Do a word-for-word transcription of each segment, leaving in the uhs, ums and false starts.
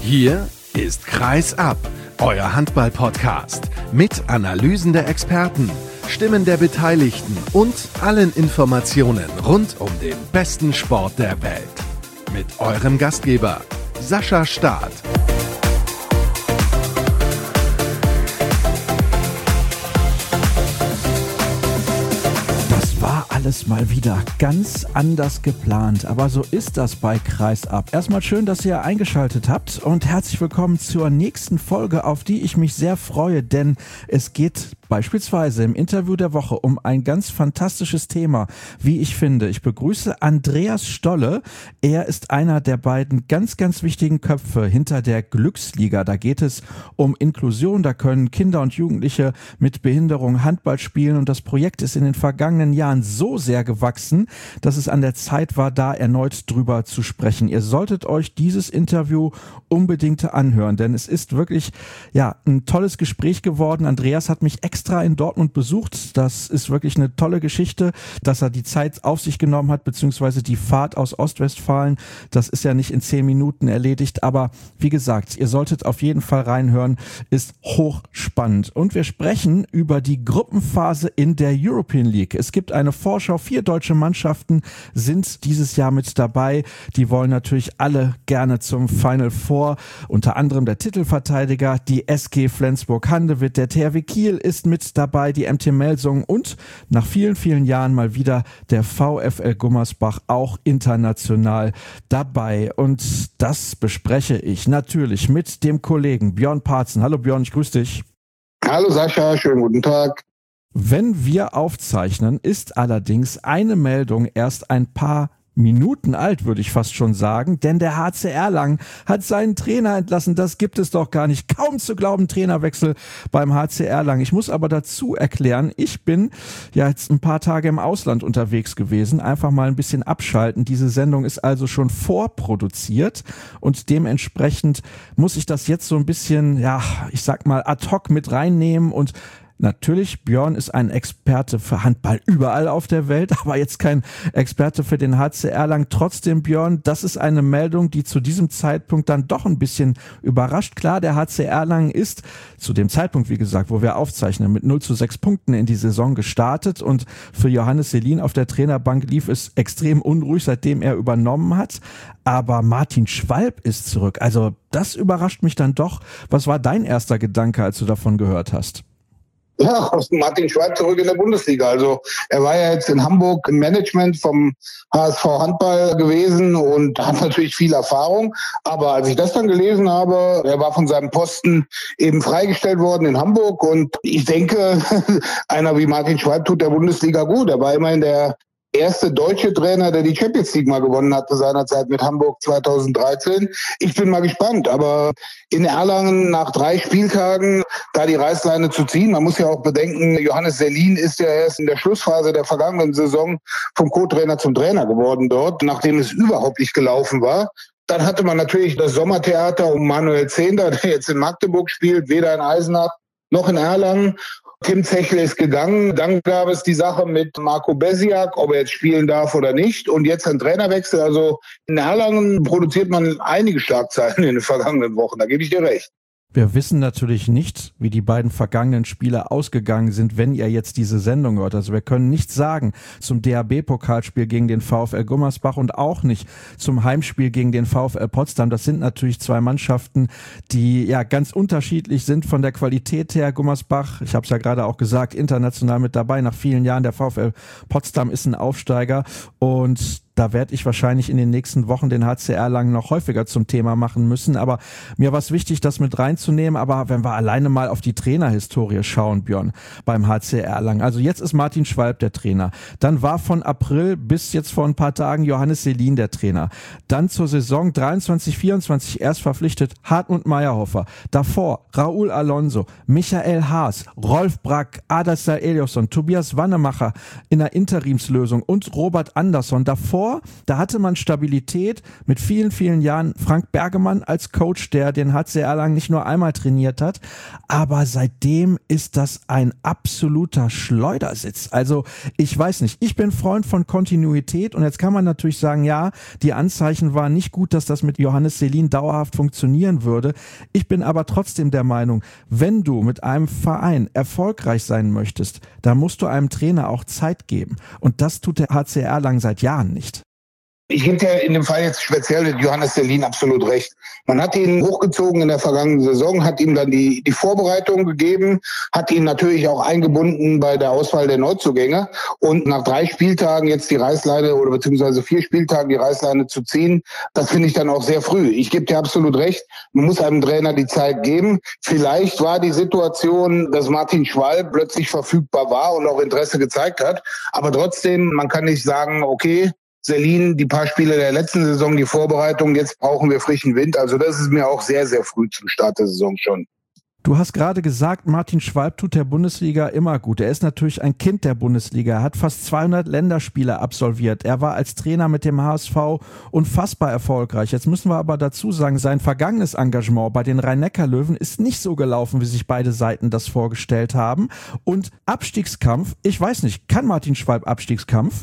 Hier ist Kreis ab, euer Handball-Podcast mit Analysen der Experten, Stimmen der Beteiligten und allen Informationen rund um den besten Sport der Welt. Mit eurem Gastgeber Sascha Staat. Alles mal wieder ganz anders geplant, aber so ist das bei Kreis ab. Erstmal schön, dass ihr eingeschaltet habt und herzlich willkommen zur nächsten Folge, auf die ich mich sehr freue, denn es geht beispielsweise im Interview der Woche um ein ganz fantastisches Thema, wie ich finde. Ich begrüße Andreas Stolle. Er ist einer der beiden ganz, ganz wichtigen Köpfe hinter der Glücksliga. Da geht es um Inklusion, da können Kinder und Jugendliche mit Behinderung Handball spielen und das Projekt ist in den vergangenen Jahren so sehr gewachsen, dass es an der Zeit war, da erneut drüber zu sprechen. Ihr solltet euch dieses Interview unbedingt anhören, denn es ist wirklich ja ein tolles Gespräch geworden. Andreas hat mich extra extra in Dortmund besucht. Das ist wirklich eine tolle Geschichte, dass er die Zeit auf sich genommen hat, beziehungsweise die Fahrt aus Ostwestfalen. Das ist ja nicht in zehn Minuten erledigt, aber wie gesagt, ihr solltet auf jeden Fall reinhören, ist hochspannend. Und wir sprechen über die Gruppenphase in der European League. Es gibt eine Vorschau, vier deutsche Mannschaften sind dieses Jahr mit dabei. Die wollen natürlich alle gerne zum Final Four, unter anderem der Titelverteidiger, die S G Flensburg-Handewitt, der T H W Kiel ist mit dabei, die M T Melsungen und nach vielen, vielen Jahren mal wieder der VfL Gummersbach auch international dabei. Und das bespreche ich natürlich mit dem Kollegen Björn Parzen. Hallo Björn, ich grüße dich. Hallo Sascha, schönen guten Tag. Wenn wir aufzeichnen, ist allerdings eine Meldung erst ein paar Minuten alt, würde ich fast schon sagen, denn der H C Erlangen hat seinen Trainer entlassen. Das gibt es doch gar nicht. Kaum zu glauben, Trainerwechsel beim H C Erlangen. Ich muss aber dazu erklären, ich bin ja jetzt ein paar Tage im Ausland unterwegs gewesen, einfach mal ein bisschen abschalten. Diese Sendung ist also schon vorproduziert und dementsprechend muss ich das jetzt so ein bisschen, ja, ich sag mal ad hoc mit reinnehmen und natürlich, Björn ist ein Experte für Handball überall auf der Welt, aber jetzt kein Experte für den H C Erlangen. Trotzdem, Björn, das ist eine Meldung, die zu diesem Zeitpunkt dann doch ein bisschen überrascht. Klar, der H C Erlangen ist zu dem Zeitpunkt, wie gesagt, wo wir aufzeichnen, mit null zu sechs Punkten in die Saison gestartet und für Johannes Selin auf der Trainerbank lief es extrem unruhig, seitdem er übernommen hat. Aber Martin Schwalb ist zurück. Also das überrascht mich dann doch. Was war dein erster Gedanke, als du davon gehört hast? Ja, Martin Schwalb zurück in der Bundesliga. Also er war ja jetzt in Hamburg im Management vom H S V Handball gewesen und hat natürlich viel Erfahrung. Aber als ich das dann gelesen habe, er war von seinem Posten eben freigestellt worden in Hamburg. Und ich denke, einer wie Martin Schwalb tut der Bundesliga gut. Er war immerhin der erste deutsche Trainer, der die Champions League mal gewonnen hatte seinerzeit mit Hamburg zweitausenddreizehn. Ich bin mal gespannt, aber in Erlangen nach drei Spieltagen da die Reißleine zu ziehen, man muss ja auch bedenken, Johannes Selin ist ja erst in der Schlussphase der vergangenen Saison vom Co-Trainer zum Trainer geworden dort, nachdem es überhaupt nicht gelaufen war. Dann hatte man natürlich das Sommertheater um Manuel Zehnder, der jetzt in Magdeburg spielt, weder in Eisenach noch in Erlangen. Tim Zechle ist gegangen, dann gab es die Sache mit Marco Besiak, ob er jetzt spielen darf oder nicht und jetzt ein Trainerwechsel. Also in Erlangen produziert man einige Schlagzeilen in den vergangenen Wochen, da gebe ich dir recht. Wir wissen natürlich nicht, wie die beiden vergangenen Spiele ausgegangen sind, wenn ihr jetzt diese Sendung hört. Also wir können nichts sagen zum D H B-Pokalspiel gegen den VfL Gummersbach und auch nicht zum Heimspiel gegen den VfL Potsdam. Das sind natürlich zwei Mannschaften, die ja ganz unterschiedlich sind von der Qualität her. Gummersbach, ich habe es ja gerade auch gesagt, international mit dabei nach vielen Jahren. Der VfL Potsdam ist ein Aufsteiger und da werde ich wahrscheinlich in den nächsten Wochen den H C Erlangen noch häufiger zum Thema machen müssen. Aber mir war es wichtig, das mit reinzunehmen. Aber wenn wir alleine mal auf die Trainerhistorie schauen, Björn, beim H C Erlangen. Also jetzt ist Martin Schwalb der Trainer. Dann war von April bis jetzt vor ein paar Tagen Johannes Selin der Trainer. Dann zur Saison dreiundzwanzig vierundzwanzig erst verpflichtet Hartmut Meyerhofer. Davor Raúl Alonso, Michael Haas, Rolf Brack, Adelstar Eliasson, Tobias Wannemacher in der Interimslösung und Robert Andersson. Davor davor, da hatte man Stabilität mit vielen, vielen Jahren. Frank Bergemann als Coach, der den H C Erlangen nicht nur einmal trainiert hat, aber seitdem ist das ein absoluter Schleudersitz. Also ich weiß nicht, ich bin Freund von Kontinuität und jetzt kann man natürlich sagen, ja, die Anzeichen waren nicht gut, dass das mit Johannes Selin dauerhaft funktionieren würde. Ich bin aber trotzdem der Meinung, wenn du mit einem Verein erfolgreich sein möchtest, dann musst du einem Trainer auch Zeit geben. Und das tut der H C Erlangen seit Jahren nicht. Ich gebe dir in dem Fall jetzt speziell mit Johannes Selin absolut recht. Man hat ihn hochgezogen in der vergangenen Saison, hat ihm dann die, die Vorbereitung gegeben, hat ihn natürlich auch eingebunden bei der Auswahl der Neuzugänge. Und nach drei Spieltagen jetzt die Reißleine oder beziehungsweise vier Spieltagen die Reißleine zu ziehen, das finde ich dann auch sehr früh. Ich gebe dir absolut recht, man muss einem Trainer die Zeit geben. Vielleicht war die Situation, dass Martin Schwalb plötzlich verfügbar war und auch Interesse gezeigt hat. Aber trotzdem, man kann nicht sagen, okay, Selin, die paar Spiele der letzten Saison, die Vorbereitung, jetzt brauchen wir frischen Wind. Also das ist mir auch sehr, sehr früh zum Start der Saison schon. Du hast gerade gesagt, Martin Schwalb tut der Bundesliga immer gut. Er ist natürlich ein Kind der Bundesliga. Er hat fast zweihundert Länderspiele absolviert. Er war als Trainer mit dem H S V unfassbar erfolgreich. Jetzt müssen wir aber dazu sagen, sein vergangenes Engagement bei den Rhein-Neckar-Löwen ist nicht so gelaufen, wie sich beide Seiten das vorgestellt haben. Und Abstiegskampf, ich weiß nicht, kann Martin Schwalb Abstiegskampf?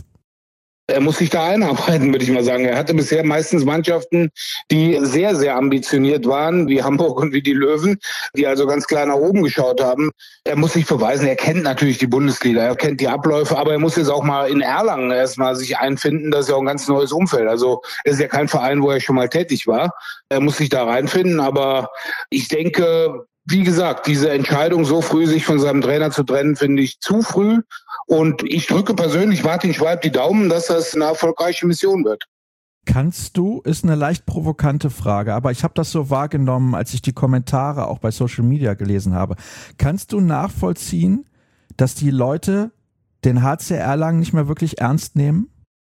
Er muss sich da einarbeiten, würde ich mal sagen. Er hatte bisher meistens Mannschaften, die sehr, sehr ambitioniert waren, wie Hamburg und wie die Löwen, die also ganz klar nach oben geschaut haben. Er muss sich beweisen, er kennt natürlich die Bundesliga, er kennt die Abläufe, aber er muss jetzt auch mal in Erlangen erstmal sich einfinden. Das ist ja auch ein ganz neues Umfeld. Also es ist ja kein Verein, wo er schon mal tätig war. Er muss sich da reinfinden, aber ich denke, wie gesagt, diese Entscheidung, so früh sich von seinem Trainer zu trennen, finde ich zu früh. Und ich drücke persönlich Martin Schwalb die Daumen, dass das eine erfolgreiche Mission wird. Kannst du, ist eine leicht provokante Frage, aber ich habe das so wahrgenommen, als ich die Kommentare auch bei Social Media gelesen habe. Kannst du nachvollziehen, dass die Leute den H C Erlangen nicht mehr wirklich ernst nehmen?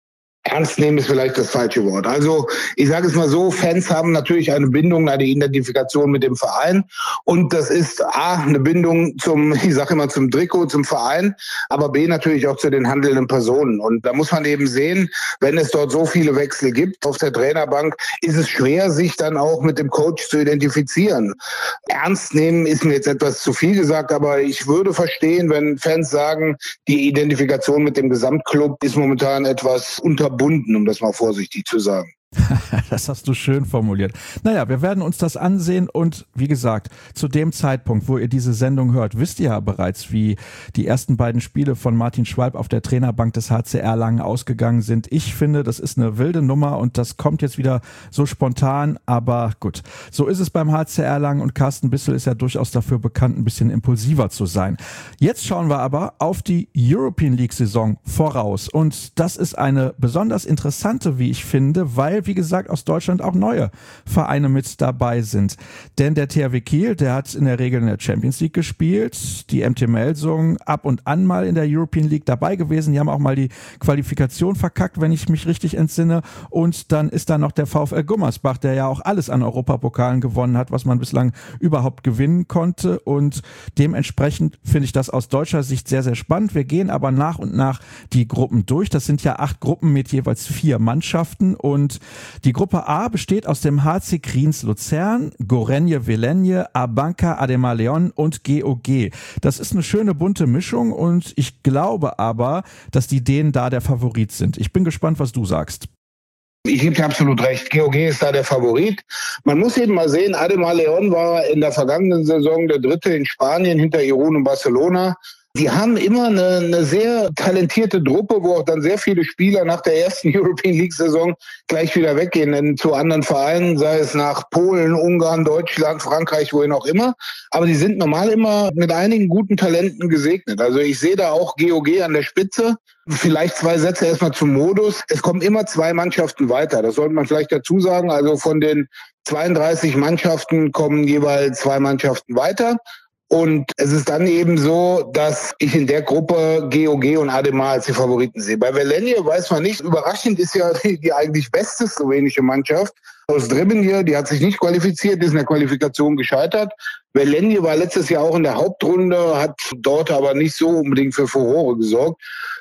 Ernst nehmen ist vielleicht das falsche Wort. Also ich sage es mal so, Fans haben natürlich eine Bindung, eine Identifikation mit dem Verein und das ist A, eine Bindung zum, ich sage immer zum Trikot, zum Verein, aber B, natürlich auch zu den handelnden Personen. Und da muss man eben sehen, wenn es dort so viele Wechsel gibt auf der Trainerbank, ist es schwer, sich dann auch mit dem Coach zu identifizieren. Ernst nehmen ist mir jetzt etwas zu viel gesagt, aber ich würde verstehen, wenn Fans sagen, die Identifikation mit dem Gesamtclub ist momentan etwas unterbunden, um das mal vorsichtig zu sagen. Das hast du schön formuliert. Naja, wir werden uns das ansehen und wie gesagt, zu dem Zeitpunkt, wo ihr diese Sendung hört, wisst ihr ja bereits, wie die ersten beiden Spiele von Martin Schwalb auf der Trainerbank des H C Erlangen ausgegangen sind. Ich finde, das ist eine wilde Nummer und das kommt jetzt wieder so spontan, aber gut. So ist es beim H C Erlangen und Carsten Bissel ist ja durchaus dafür bekannt, ein bisschen impulsiver zu sein. Jetzt schauen wir aber auf die European League Saison voraus und das ist eine besonders interessante, wie ich finde, weil wie gesagt, aus Deutschland auch neue Vereine mit dabei sind. Denn der T H W Kiel, der hat in der Regel in der Champions League gespielt, die M T Melsungen ab und an mal in der European League dabei gewesen. Die haben auch mal die Qualifikation verkackt, wenn ich mich richtig entsinne. Und dann ist da noch der VfL Gummersbach, der ja auch alles an Europapokalen gewonnen hat, was man bislang überhaupt gewinnen konnte. Und dementsprechend finde ich das aus deutscher Sicht sehr, sehr spannend. Wir gehen aber nach und nach die Gruppen durch. Das sind ja acht Gruppen mit jeweils vier Mannschaften und die Gruppe A besteht aus dem H C Kriens Luzern, Gorenje Velenje, Abanca Ademar Leon und G O G. Das ist eine schöne bunte Mischung und ich glaube aber, dass die Dänen da der Favorit sind. Ich bin gespannt, was du sagst. Ich gebe dir absolut recht. G O G ist da der Favorit. Man muss eben mal sehen, Ademar Leon war in der vergangenen Saison der Dritte in Spanien hinter Irun und Barcelona. Die haben immer eine, eine sehr talentierte Truppe, wo auch dann sehr viele Spieler nach der ersten European League-Saison gleich wieder weggehen zu anderen Vereinen, sei es nach Polen, Ungarn, Deutschland, Frankreich, wohin auch immer. Aber die sind normal immer mit einigen guten Talenten gesegnet. Also ich sehe da auch G O G an der Spitze. Vielleicht zwei Sätze erstmal zum Modus. Es kommen immer zwei Mannschaften weiter. Das sollte man vielleicht dazu sagen. Also von den zweiunddreißig Mannschaften kommen jeweils zwei Mannschaften weiter. Und es ist dann eben so, dass ich in der Gruppe G O G und Ademar als die Favoriten sehe. Bei Velenje weiß man nicht. Überraschend ist ja die, die eigentlich beste slowenische Mannschaft aus Trebinje. Die hat sich nicht qualifiziert, ist in der Qualifikation gescheitert. Velenje war letztes Jahr auch in der Hauptrunde, hat dort aber nicht so unbedingt für Furore gesorgt.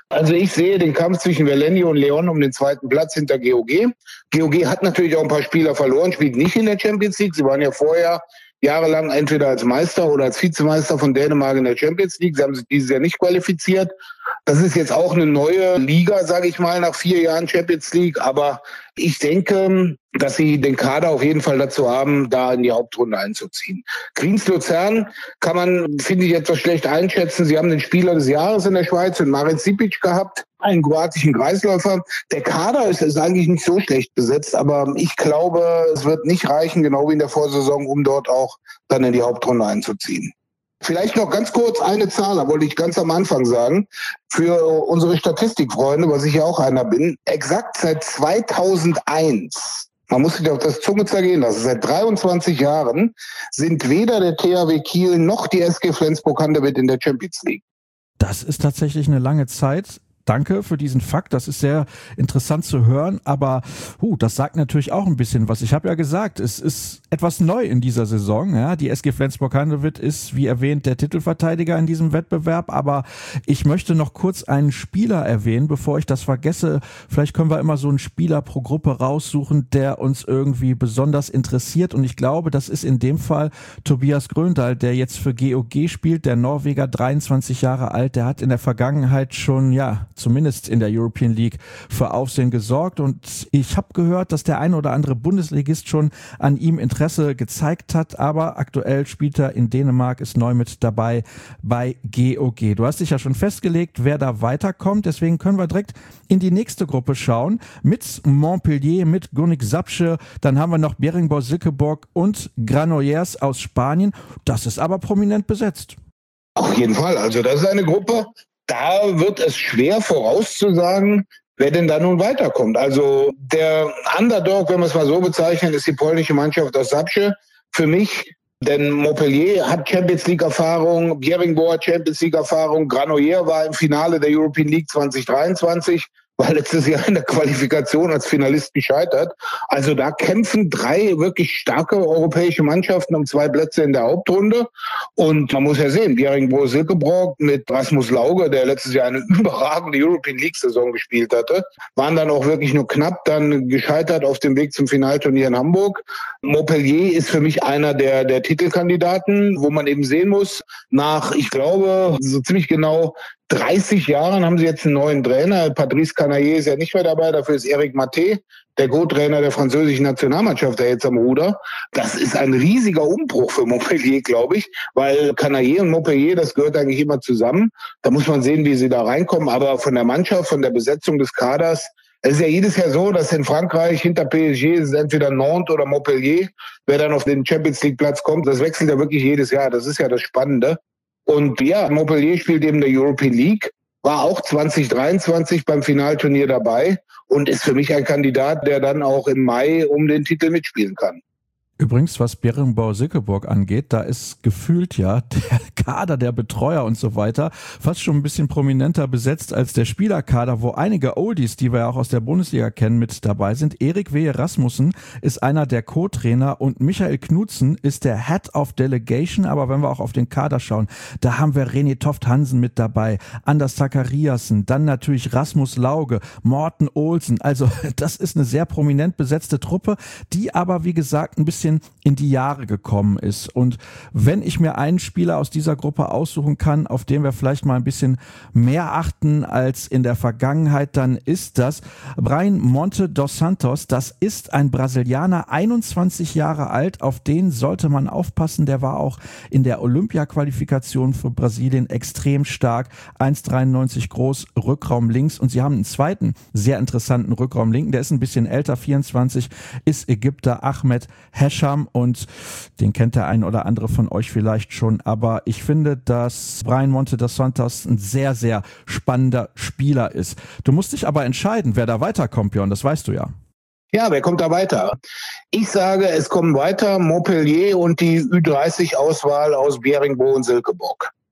Also ich sehe den Kampf zwischen Verlenio und Leon um den zweiten Platz hinter G O G. G O G hat natürlich auch ein paar Spieler verloren, spielt nicht in der Champions League. Sie waren ja vorher jahrelang entweder als Meister oder als Vizemeister von Dänemark in der Champions League. Sie haben sich dieses Jahr nicht qualifiziert. Das ist jetzt auch eine neue Liga, sage ich mal, nach vier Jahren Champions League. Aber ich denke, dass sie den Kader auf jeden Fall dazu haben, da in die Hauptrunde einzuziehen. Kriens Luzern kann man, finde ich, etwas schlecht einschätzen. Sie haben den Spieler des Jahres in der Schweiz, den Marin Sipic, gehabt, einen kroatischen Kreisläufer. Der Kader ist, ist eigentlich nicht so schlecht besetzt, aber ich glaube, es wird nicht reichen, genau wie in der Vorsaison, um dort auch dann in die Hauptrunde einzuziehen. Vielleicht noch ganz kurz eine Zahl, da wollte ich ganz am Anfang sagen, für unsere Statistikfreunde, was ich ja auch einer bin, exakt seit zweitausendeins, man muss sich auf das Zunge zergehen lassen, seit dreiundzwanzig Jahren sind weder der T H W Kiel noch die S G Flensburg-Handewitt in der Champions League. Das ist tatsächlich eine lange Zeit. Danke für diesen Fakt, das ist sehr interessant zu hören, aber huh, das sagt natürlich auch ein bisschen was. Ich habe ja gesagt, es ist etwas neu in dieser Saison. Ja, die S G Flensburg-Handewitt ist, wie erwähnt, der Titelverteidiger in diesem Wettbewerb, aber ich möchte noch kurz einen Spieler erwähnen, bevor ich das vergesse. Vielleicht können wir immer so einen Spieler pro Gruppe raussuchen, der uns irgendwie besonders interessiert, und ich glaube, das ist in dem Fall Tobias Gröndahl, der jetzt für G O G spielt, der Norweger, dreiundzwanzig Jahre alt, der hat in der Vergangenheit schon, ja, zumindest in der European League für Aufsehen gesorgt, und ich habe gehört, dass der ein oder andere Bundesligist schon an ihm Interesse gezeigt hat, aber aktuell spielt er in Dänemark, ist neu mit dabei bei G O G. Du hast dich ja schon festgelegt, wer da weiterkommt, deswegen können wir direkt in die nächste Gruppe schauen, mit Montpellier, mit Gurnik Zabrze, dann haben wir noch Beringsborg-Silkeborg und Granollers aus Spanien. Das ist aber prominent besetzt. Auf jeden Fall, also das ist eine Gruppe, da wird es schwer vorauszusagen, wer denn da nun weiterkommt. Also der Underdog, wenn wir es mal so bezeichnen, ist die polnische Mannschaft aus Zabrze für mich. Denn Montpellier hat Champions League-Erfahrung, Beringsborg Champions League-Erfahrung, Granollers war im Finale der European League zwanzig dreiundzwanzig, war letztes Jahr in der Qualifikation als Finalist gescheitert. Also da kämpfen drei wirklich starke europäische Mannschaften um zwei Plätze in der Hauptrunde. Und man muss ja sehen, Beringsborg-Silkeborg mit Rasmus Lauge, der letztes Jahr eine überragende European League-Saison gespielt hatte, waren dann auch wirklich nur knapp dann gescheitert auf dem Weg zum Finalturnier in Hamburg. Montpellier ist für mich einer der, der Titelkandidaten, wo man eben sehen muss, nach, ich glaube, so ziemlich genau dreißig Jahren haben sie jetzt einen neuen Trainer. Patrice Canaillé ist ja nicht mehr dabei, dafür ist Eric Maté, der Co-Trainer der französischen Nationalmannschaft, der jetzt am Ruder. Das ist ein riesiger Umbruch für Montpellier, glaube ich, weil Canaillé und Montpellier, das gehört eigentlich immer zusammen. Da muss man sehen, wie sie da reinkommen, aber von der Mannschaft, von der Besetzung des Kaders, es ist ja jedes Jahr so, dass in Frankreich hinter P S G ist es entweder Nantes oder Montpellier, wer dann auf den Champions League Platz kommt. Das wechselt ja wirklich jedes Jahr, das ist ja das Spannende. Und ja, Montpellier spielt eben der European League, war auch zwanzig dreiundzwanzig beim Finalturnier dabei und ist für mich ein Kandidat, der dann auch im Mai um den Titel mitspielen kann. Übrigens, was Beringsborg-Silkeborg angeht, da ist gefühlt ja der Kader der Betreuer und so weiter fast schon ein bisschen prominenter besetzt als der Spielerkader, wo einige Oldies, die wir ja auch aus der Bundesliga kennen, mit dabei sind. Erik Wehe Rasmussen ist einer der Co-Trainer und Michael Knudsen ist der Head of Delegation. Aber wenn wir auch auf den Kader schauen, da haben wir René Toft-Hansen mit dabei, Anders Zachariasen, dann natürlich Rasmus Lauge, Morten Olsen. Also das ist eine sehr prominent besetzte Truppe, die aber, wie gesagt, ein bisschen in die Jahre gekommen ist. Und wenn ich mir einen Spieler aus dieser Gruppe aussuchen kann, auf den wir vielleicht mal ein bisschen mehr achten als in der Vergangenheit, dann ist das Brian Monte dos Santos. Das ist ein Brasilianer, einundzwanzig Jahre alt. Auf den sollte man aufpassen. Der war auch in der Olympia-Qualifikation für Brasilien extrem stark. eins Komma dreiundneunzig groß, Rückraum links. Und sie haben einen zweiten sehr interessanten Rückraum linken. Der ist ein bisschen älter, vierundzwanzig, ist Ägypter, Ahmed Hesh. Und den kennt der ein oder andere von euch vielleicht schon, aber ich finde, dass Brian Monte dos Santos ein sehr, sehr spannender Spieler ist. Du musst dich aber entscheiden, wer da weiterkommt, Björn, das weißt du ja. Ja, wer kommt da weiter? Ich sage, es kommen weiter Montpellier und die Ü dreißig Auswahl aus Beringsborg und Silkeborg.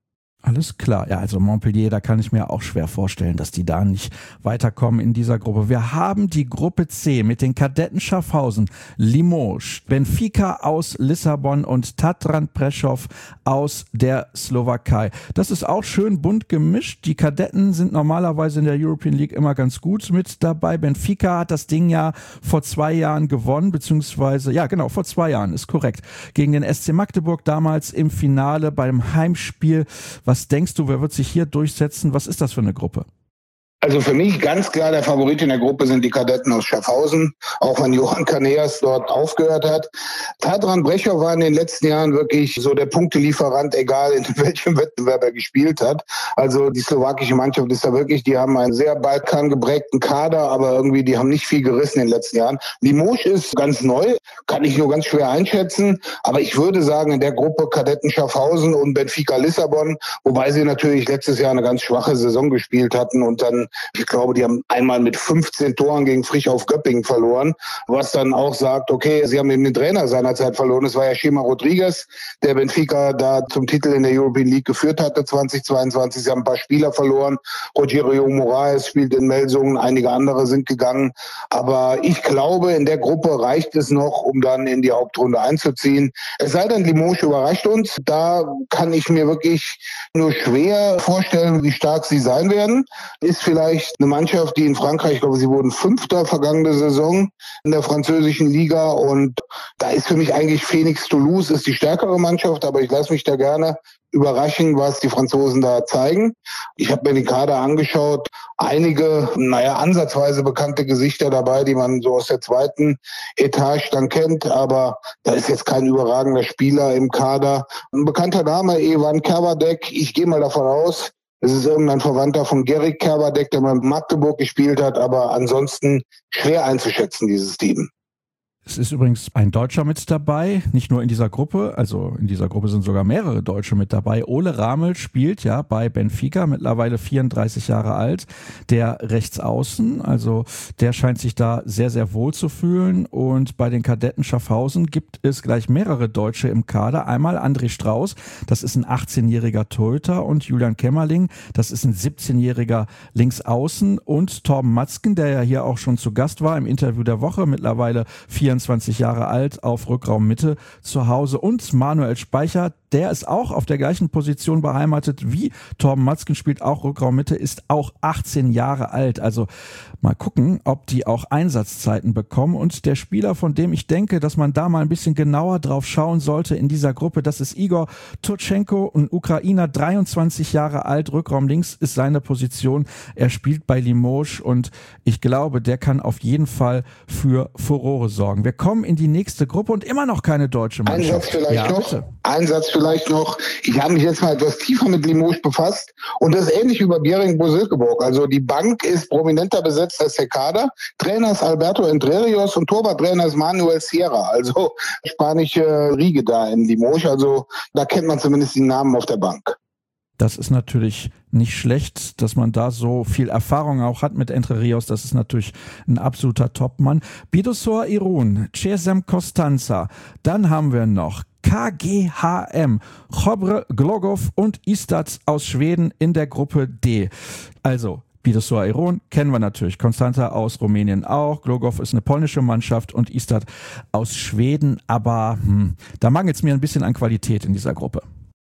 Alles klar. Ja, also Montpellier, da kann ich mir auch schwer vorstellen, dass die da nicht weiterkommen in dieser Gruppe. Wir haben die Gruppe C mit den Kadetten Schaffhausen, Limoges, Benfica aus Lissabon und Tatran Prešov aus der Slowakei. Das ist auch schön bunt gemischt. Die Kadetten sind normalerweise in der European League immer ganz gut mit dabei. Benfica hat das Ding ja vor zwei Jahren gewonnen, beziehungsweise, ja genau, vor zwei Jahren, ist korrekt. Gegen den S C Magdeburg damals im Finale beim Heimspiel. Was Was denkst du, wer wird sich hier durchsetzen? Was ist das für eine Gruppe? Also für mich ganz klar der Favorit in der Gruppe sind die Kadetten aus Schaffhausen, auch wenn Johann Caneas dort aufgehört hat. Tatran Prešov war in den letzten Jahren wirklich so der Punktelieferant, egal in welchem Wettbewerb er gespielt hat. Also die slowakische Mannschaft ist da wirklich, die haben einen sehr balkangeprägten Kader, aber irgendwie die haben nicht viel gerissen in den letzten Jahren. Limoges ist ganz neu, kann ich nur ganz schwer einschätzen, aber ich würde sagen in der Gruppe Kadetten Schaffhausen und Benfica Lissabon, wobei sie natürlich letztes Jahr eine ganz schwache Saison gespielt hatten und dann, ich glaube, die haben einmal mit fünfzehn Toren gegen Frischhoff Göppingen verloren, was dann auch sagt, okay, sie haben eben den Trainer seinerzeit verloren. Es war ja Chema Rodriguez, der Benfica da zum Titel in der European League geführt hatte zweitausendzweiundzwanzig. Sie haben ein paar Spieler verloren. Rogerio Moraes spielt in Melsungen, einige andere sind gegangen. Aber ich glaube, in der Gruppe reicht es noch, um dann in die Hauptrunde einzuziehen. Es sei denn, Limoges überrascht uns. Da kann ich mir wirklich nur schwer vorstellen, wie stark sie sein werden. Ist vielleicht eine Mannschaft, die in Frankreich, ich glaube, sie wurden Fünfter vergangene Saison in der französischen Liga und da ist für mich eigentlich Phoenix Toulouse ist die stärkere Mannschaft, aber ich lasse mich da gerne überraschen, was die Franzosen da zeigen. Ich habe mir den Kader angeschaut, einige, naja, ansatzweise bekannte Gesichter dabei, die man so aus der zweiten Etage dann kennt, aber da ist jetzt kein überragender Spieler im Kader. Ein bekannter Name, Evan Kerbadek, ich gehe mal davon aus, es ist irgendein Verwandter von Gerrit Kerbadek, der mal in Magdeburg gespielt hat, aber ansonsten schwer einzuschätzen, dieses Team. Es ist übrigens ein Deutscher mit dabei, nicht nur in dieser Gruppe, also in dieser Gruppe sind sogar mehrere Deutsche mit dabei. Ole Ramel spielt ja bei Benfica, mittlerweile vierunddreißig Jahre alt, der Rechtsaußen, also der scheint sich da sehr, sehr wohl zu fühlen und bei den Kadetten Schaffhausen gibt es gleich mehrere Deutsche im Kader. Einmal André Strauß, das ist ein achtzehnjähriger Torhüter und Julian Kämmerling, das ist ein siebzehnjähriger Linksaußen und Torben Matzken, der ja hier auch schon zu Gast war im Interview der Woche, mittlerweile vierundzwanzig Jahre alt, auf Rückraummitte zu Hause und Manuel Speicher, der ist auch auf der gleichen Position beheimatet wie Torben Matzken, spielt auch Rückraummitte, ist auch achtzehn Jahre alt. Also mal gucken, ob die auch Einsatzzeiten bekommen und der Spieler, von dem ich denke, dass man da mal ein bisschen genauer drauf schauen sollte in dieser Gruppe, das ist Igor Turchenko, ein Ukrainer, dreiundzwanzig Jahre alt, Rückraum links ist seine Position, er spielt bei Limoges und ich glaube, der kann auf jeden Fall für Furore sorgen. Wir kommen in die nächste Gruppe und immer noch keine deutsche Mannschaft. Ein Satz vielleicht ja, noch. Bitte. Ein Satz vielleicht noch. Ich habe mich jetzt mal etwas tiefer mit Limoges befasst und das ist ähnlich wie bei Bering-Bosilkeborg. Also die Bank ist prominenter besetzt als der Kader. Trainer ist Alberto Entrerios und Torwarttrainer ist Manuel Sierra. Also spanische Riege da in Limoges. Also da kennt man zumindest die Namen auf der Bank. Das ist natürlich nicht schlecht, dass man da so viel Erfahrung auch hat mit Entre Rios. Das ist natürlich ein absoluter Topmann. Bidosor Irun, Cesem Constanza. Dann haben wir noch K G H M, Chobre Glogov und Istad aus Schweden in der Gruppe D. Also Bidosor Irun kennen wir natürlich, Constanza aus Rumänien auch, Glogov ist eine polnische Mannschaft und Istad aus Schweden. Aber hm, da mangelt es mir ein bisschen an Qualität in dieser Gruppe.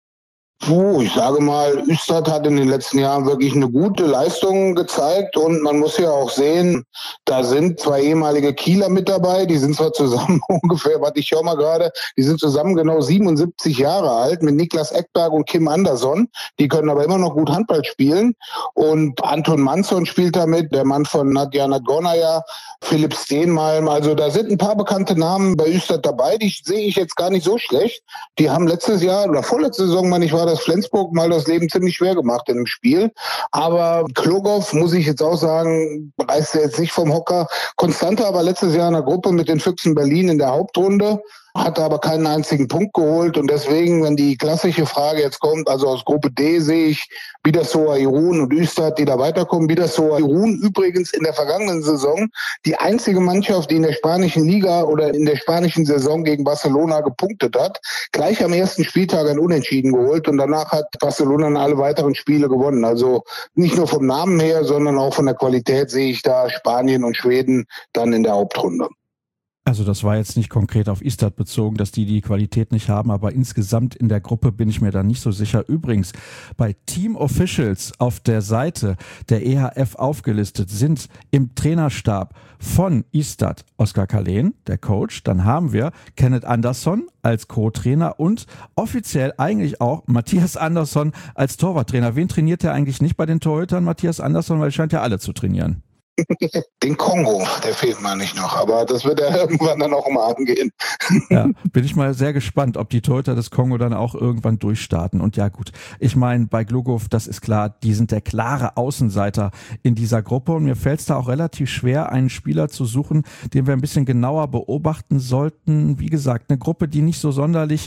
Puh, ich sage mal, Istad hat in den letzten Jahren wirklich eine gute Leistung gezeigt und man muss ja auch sehen, da sind zwei ehemalige Kieler mit dabei, die sind zwar zusammen ungefähr, warte ich schau mal gerade, die sind zusammen genau siebenundsiebzig Jahre alt mit Niklas Ekberg und Kim Andersson, die können aber immer noch gut Handball spielen und Anton Manson spielt da mit, der Mann von Nadja Nadgornaja, Philipp Steenmalm, also da sind ein paar bekannte Namen bei Istad dabei, die sehe ich jetzt gar nicht so schlecht, die haben letztes Jahr oder vorletzte Saison, meine ich, war das Flensburg mal das Leben ziemlich schwer gemacht in dem Spiel. Aber Glogov, muss ich jetzt auch sagen, reißt er jetzt nicht vom Hocker. Constanta war letztes Jahr in der Gruppe mit den Füchsen Berlin in der Hauptrunde. hat aber keinen einzigen Punkt geholt. Und deswegen, wenn die klassische Frage jetzt kommt, also aus Gruppe D sehe ich Bidassoa Irun und Üstad, die da weiterkommen. Bidassoa Irun übrigens in der vergangenen Saison die einzige Mannschaft, die in der spanischen Liga oder in der spanischen Saison gegen Barcelona gepunktet hat. Gleich am ersten Spieltag ein Unentschieden geholt und danach hat Barcelona alle weiteren Spiele gewonnen. Also nicht nur vom Namen her, sondern auch von der Qualität sehe ich da Spanien und Schweden dann in der Hauptrunde. Also das war jetzt nicht konkret auf Istad bezogen, dass die die Qualität nicht haben, aber insgesamt in der Gruppe bin ich mir da nicht so sicher. Übrigens, bei Team Officials auf der Seite der E H F aufgelistet sind im Trainerstab von Istad Oskar Kahlen, der Coach. Dann haben wir Kenneth Andersson als Co-Trainer und offiziell eigentlich auch Matthias Andersson als Torwarttrainer. Wen trainiert der eigentlich nicht bei den Torhütern, Matthias Andersson? Weil er scheint ja alle zu trainieren. Den Kongo, der fehlt mal nicht noch, aber das wird ja irgendwann dann auch mal angehen. Ja, bin ich mal sehr gespannt, ob die Torhüter des Kongo dann auch irgendwann durchstarten. Und ja gut, ich meine, bei Glogov, das ist klar, die sind der klare Außenseiter in dieser Gruppe und mir fällt es da auch relativ schwer, einen Spieler zu suchen, den wir ein bisschen genauer beobachten sollten. Wie gesagt, eine Gruppe, die nicht so sonderlich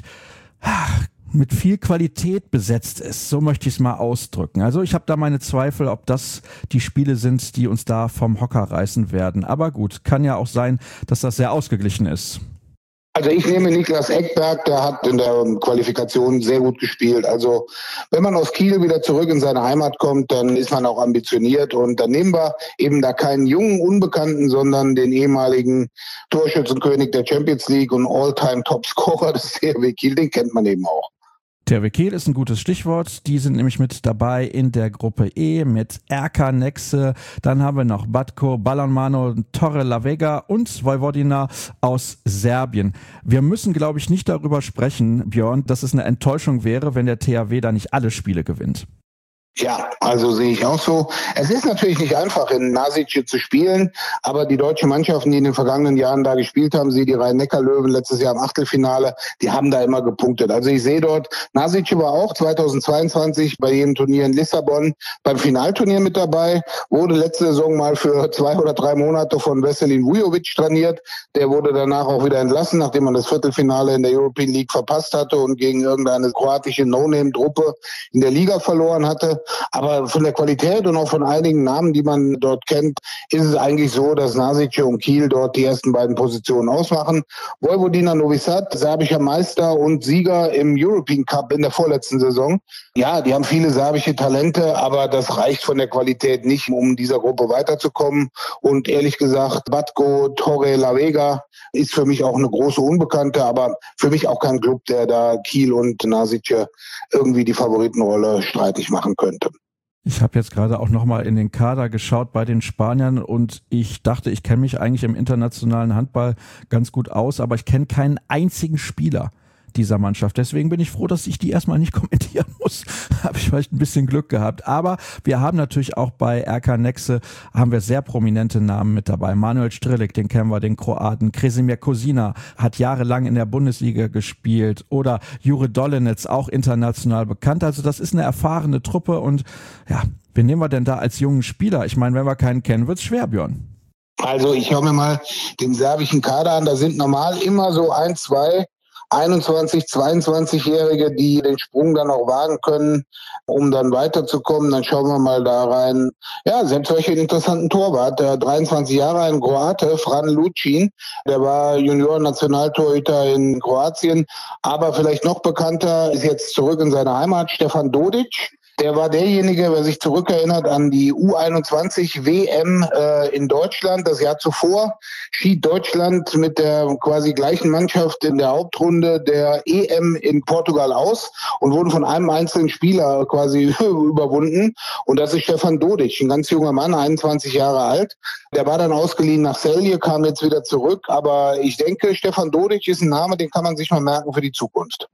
mit viel Qualität besetzt ist, so möchte ich es mal ausdrücken. Also ich habe da meine Zweifel, ob das die Spiele sind, die uns da vom Hocker reißen werden. Aber gut, kann ja auch sein, dass das sehr ausgeglichen ist. Also ich nehme Niklas Ekberg, der hat in der Qualifikation sehr gut gespielt. Also wenn man aus Kiel wieder zurück in seine Heimat kommt, dann ist man auch ambitioniert. Und dann nehmen wir eben da keinen jungen Unbekannten, sondern den ehemaligen Torschützenkönig der Champions League und All-Time-Topscorer des T H W Kiel, den kennt man eben auch. T H W Kiel ist ein gutes Stichwort. Die sind nämlich mit dabei in der Gruppe E mit R K Nexe. Dann haben wir noch Batko, Balonmano, Torre La Vega und Vojvodina aus Serbien. Wir müssen, glaube ich, nicht darüber sprechen, Björn, dass es eine Enttäuschung wäre, wenn der T H W da nicht alle Spiele gewinnt. Ja, also sehe ich auch so. Es ist natürlich nicht einfach, in Nasice zu spielen, aber die deutschen Mannschaften, die in den vergangenen Jahren da gespielt haben, sie die Rhein-Neckar-Löwen letztes Jahr im Achtelfinale, die haben da immer gepunktet. Also ich sehe dort, Nasice war auch zweitausendzweiundzwanzig bei jedem Turnier in Lissabon beim Finalturnier mit dabei, wurde letzte Saison mal für zwei oder drei Monate von Veselin Vujovic trainiert. Der wurde danach auch wieder entlassen, nachdem man das Viertelfinale in der European League verpasst hatte und gegen irgendeine kroatische No-Name-Truppe in der Liga verloren hatte. Aber von der Qualität und auch von einigen Namen, die man dort kennt, ist es eigentlich so, dass Nasice und Kiel dort die ersten beiden Positionen ausmachen. Vojvodina Novi Sad, serbischer Meister und Sieger im European Cup in der vorletzten Saison. Ja, die haben viele serbische Talente, aber das reicht von der Qualität nicht, um in dieser Gruppe weiterzukommen. Und ehrlich gesagt, Batko, Torre La Vega ist für mich auch eine große Unbekannte, aber für mich auch kein Club, der da Kiel und Nasice irgendwie die Favoritenrolle streitig machen könnte. Ich habe jetzt gerade auch nochmal in den Kader geschaut bei den Spaniern und ich dachte, ich kenne mich eigentlich im internationalen Handball ganz gut aus, aber ich kenne keinen einzigen Spieler dieser Mannschaft. Deswegen bin ich froh, dass ich die erstmal nicht kommentieren muss. Habe ich vielleicht ein bisschen Glück gehabt. Aber wir haben natürlich auch bei R K Nexe haben wir sehr prominente Namen mit dabei. Manuel Strilik, den kennen wir, den Kroaten. Kresimir Kozina hat jahrelang in der Bundesliga gespielt. Oder Jure Dolenec, auch international bekannt. Also das ist eine erfahrene Truppe. Und ja, wen nehmen wir denn da als jungen Spieler? Ich meine, wenn wir keinen kennen, wird's schwer, Björn. Also ich schaue mir mal den serbischen Kader an. Da sind normal immer so ein, zwei einundzwanzig-, zweiundzwanzigjährige, die den Sprung dann auch wagen können, um dann weiterzukommen. Dann schauen wir mal da rein. Ja, selbst solche interessanten Torwart, der dreiundzwanzig Jahre alt, ein Kroate, Fran Lucin, der war Junioren-Nationaltorhüter in Kroatien, aber vielleicht noch bekannter, ist jetzt zurück in seine Heimat, Stefan Dodic. Der war derjenige, wer sich zurückerinnert an die U einundzwanzig W M äh, in Deutschland. Das Jahr zuvor schied Deutschland mit der quasi gleichen Mannschaft in der Hauptrunde der E M in Portugal aus und wurden von einem einzelnen Spieler quasi überwunden. Und das ist Stefan Dodic, ein ganz junger Mann, einundzwanzig Jahre alt. Der war dann ausgeliehen nach Celje, kam jetzt wieder zurück. Aber ich denke, Stefan Dodic ist ein Name, den kann man sich mal merken für die Zukunft.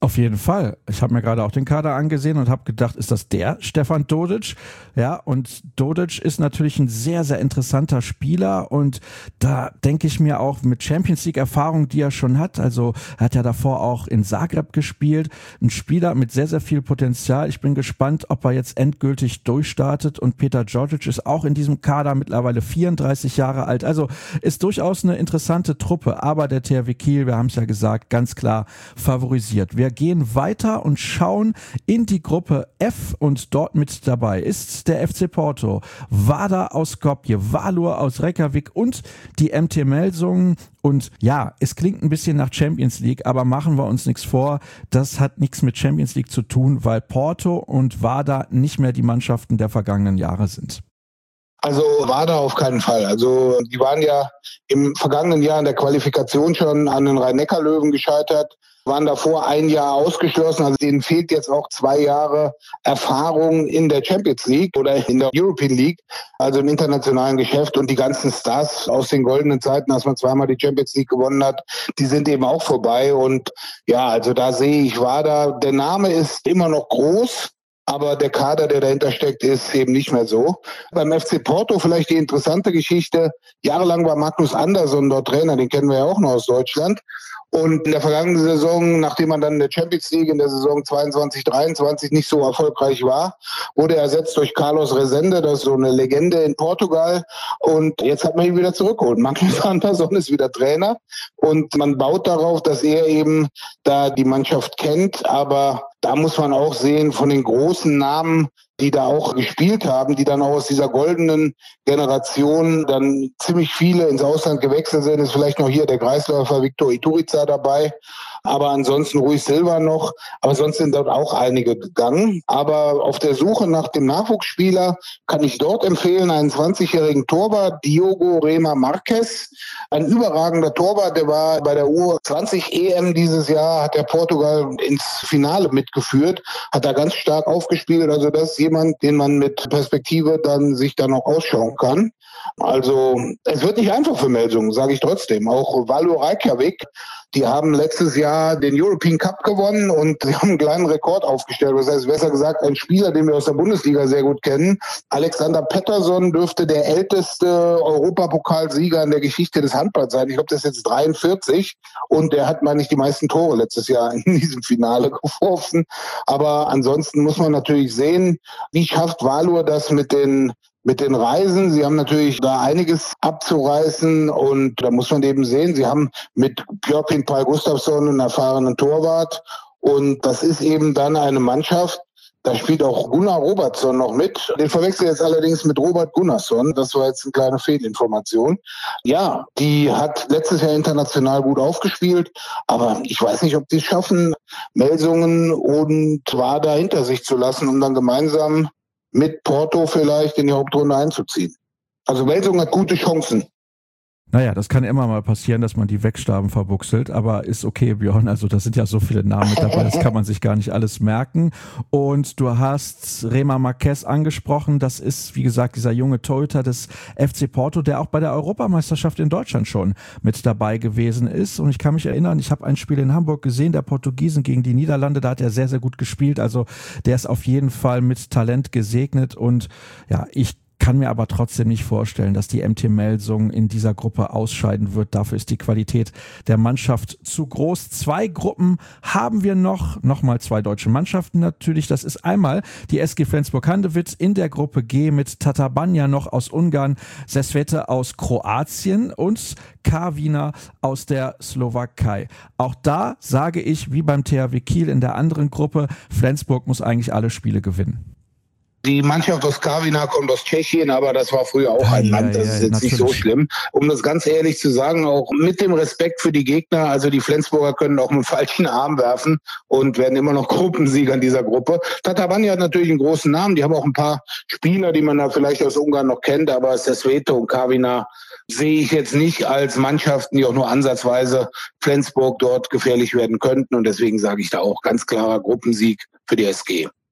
Auf jeden Fall. Ich habe mir gerade auch den Kader angesehen und habe gedacht, ist das der Stefan Dodic? Ja, und Dodic ist natürlich ein sehr, sehr interessanter Spieler und da denke ich mir auch mit Champions League Erfahrung, die er schon hat, also er hat ja davor auch in Zagreb gespielt, ein Spieler mit sehr, sehr viel Potenzial. Ich bin gespannt, ob er jetzt endgültig durchstartet und Petar Djordjic ist auch in diesem Kader mittlerweile vierunddreißig Jahre alt, also ist durchaus eine interessante Truppe, aber der T H W Kiel, wir haben es ja gesagt, ganz klar favorisiert. Wir gehen weiter und schauen in die Gruppe F und dort mit dabei ist der F C Porto, Vardar aus Skopje, Valur aus Reykjavik und die M T Melsungen. Und ja, es klingt ein bisschen nach Champions League, aber machen wir uns nichts vor, das hat nichts mit Champions League zu tun, weil Porto und Vardar nicht mehr die Mannschaften der vergangenen Jahre sind. Also Vardar auf keinen Fall. Also die waren ja im vergangenen Jahr in der Qualifikation schon an den Rhein-Neckar-Löwen gescheitert, waren davor ein Jahr ausgeschlossen. Also denen fehlt jetzt auch zwei Jahre Erfahrung in der Champions League oder in der European League, also im internationalen Geschäft. Und die ganzen Stars aus den goldenen Zeiten, als man zweimal die Champions League gewonnen hat, die sind eben auch vorbei. Und ja, also da sehe ich Vardar. Der Name ist immer noch groß, aber der Kader, der dahinter steckt, ist eben nicht mehr so. Beim F C Porto vielleicht die interessante Geschichte. Jahrelang war Magnus Andersson dort Trainer, den kennen wir ja auch noch aus Deutschland. Und in der vergangenen Saison, nachdem man dann in der Champions League in der Saison zweiundzwanzig dreiundzwanzig nicht so erfolgreich war, wurde er ersetzt durch Carlos Rezende, das ist so eine Legende in Portugal. Und jetzt hat man ihn wieder zurückgeholt. Magnus Andersson ist wieder Trainer und man baut darauf, dass er eben da die Mannschaft kennt. Aber da muss man auch sehen, von den großen Namen, die da auch gespielt haben, die dann auch aus dieser goldenen Generation dann ziemlich viele ins Ausland gewechselt sind, ist vielleicht noch hier der Kreisläufer Viktor Iturica dabei, aber ansonsten Rui Silva noch, aber sonst sind dort auch einige gegangen. Aber auf der Suche nach dem Nachwuchsspieler kann ich dort empfehlen, einen zwanzigjährigen Torwart, Diogo Rema Marques, ein überragender Torwart, der war bei der U zwanzig E M dieses Jahr, hat der Portugal ins Finale mitgeführt, hat da ganz stark aufgespielt, also das ist jemand, den man mit Perspektive dann sich dann auch ausschauen kann. Also es wird nicht einfach für Melsungen, sage ich trotzdem. Auch Valur Reykjavik, die haben letztes Jahr den European Cup gewonnen und sie haben einen kleinen Rekord aufgestellt. Das heißt, besser gesagt, ein Spieler, den wir aus der Bundesliga sehr gut kennen, Alexander Pettersson, dürfte der älteste Europapokalsieger in der Geschichte des Handballs sein. Ich glaube, das ist jetzt dreiundvierzig und der hat, meine ich, die meisten Tore letztes Jahr in diesem Finale geworfen. Aber ansonsten muss man natürlich sehen, wie schafft Valur das mit den Mit den Reisen, sie haben natürlich da einiges abzureißen und da muss man eben sehen, sie haben mit Björkvin Pál Gustafsson einen erfahrenen Torwart und das ist eben dann eine Mannschaft, da spielt auch Gunnar Robertsson noch mit. Den verwechsel ich jetzt allerdings mit Robert Gunnarsson, das war jetzt eine kleine Fehlinformation. Ja, die hat letztes Jahr international gut aufgespielt, aber ich weiß nicht, ob die es schaffen, Melsungen und Vardar hinter sich zu lassen, um dann gemeinsam mit Porto vielleicht in die Hauptrunde einzuziehen. Also Melsungen hat gute Chancen. Naja, das kann immer mal passieren, dass man die Wegstaben verbuchselt, aber ist okay, Björn, also da sind ja so viele Namen mit dabei, das kann man sich gar nicht alles merken. Und du hast Rema Marques angesprochen, das ist, wie gesagt, dieser junge Torhüter des F C Porto, der auch bei der Europameisterschaft in Deutschland schon mit dabei gewesen ist. Und ich kann mich erinnern, ich habe ein Spiel in Hamburg gesehen, der Portugiesen gegen die Niederlande, da hat er sehr, sehr gut gespielt. Also der ist auf jeden Fall mit Talent gesegnet und ja, ich kann mir aber trotzdem nicht vorstellen, dass die M T Melsungen in dieser Gruppe ausscheiden wird. Dafür ist die Qualität der Mannschaft zu groß. Zwei Gruppen haben wir noch. Nochmal zwei deutsche Mannschaften natürlich. Das ist einmal die S G Flensburg-Handewitt in der Gruppe G mit Tatabánya noch aus Ungarn, Sesvete aus Kroatien und Karviná aus der Slowakei. Auch da sage ich, wie beim T H W Kiel in der anderen Gruppe, Flensburg muss eigentlich alle Spiele gewinnen. Die Mannschaft aus Karviná kommt aus Tschechien, aber das war früher auch ein ja, Land, das ja, ist jetzt natürlich nicht so schlimm. Um das ganz ehrlich zu sagen, auch mit dem Respekt für die Gegner, also die Flensburger können auch mit dem falschen Arm werfen und werden immer noch Gruppensieger in dieser Gruppe. Tatabánya hat natürlich einen großen Namen, die haben auch ein paar Spieler, die man da vielleicht aus Ungarn noch kennt, aber Sesvete und Karviná sehe ich jetzt nicht als Mannschaften, die auch nur ansatzweise Flensburg dort gefährlich werden könnten und deswegen sage ich da auch ganz klarer Gruppensieg für die S G.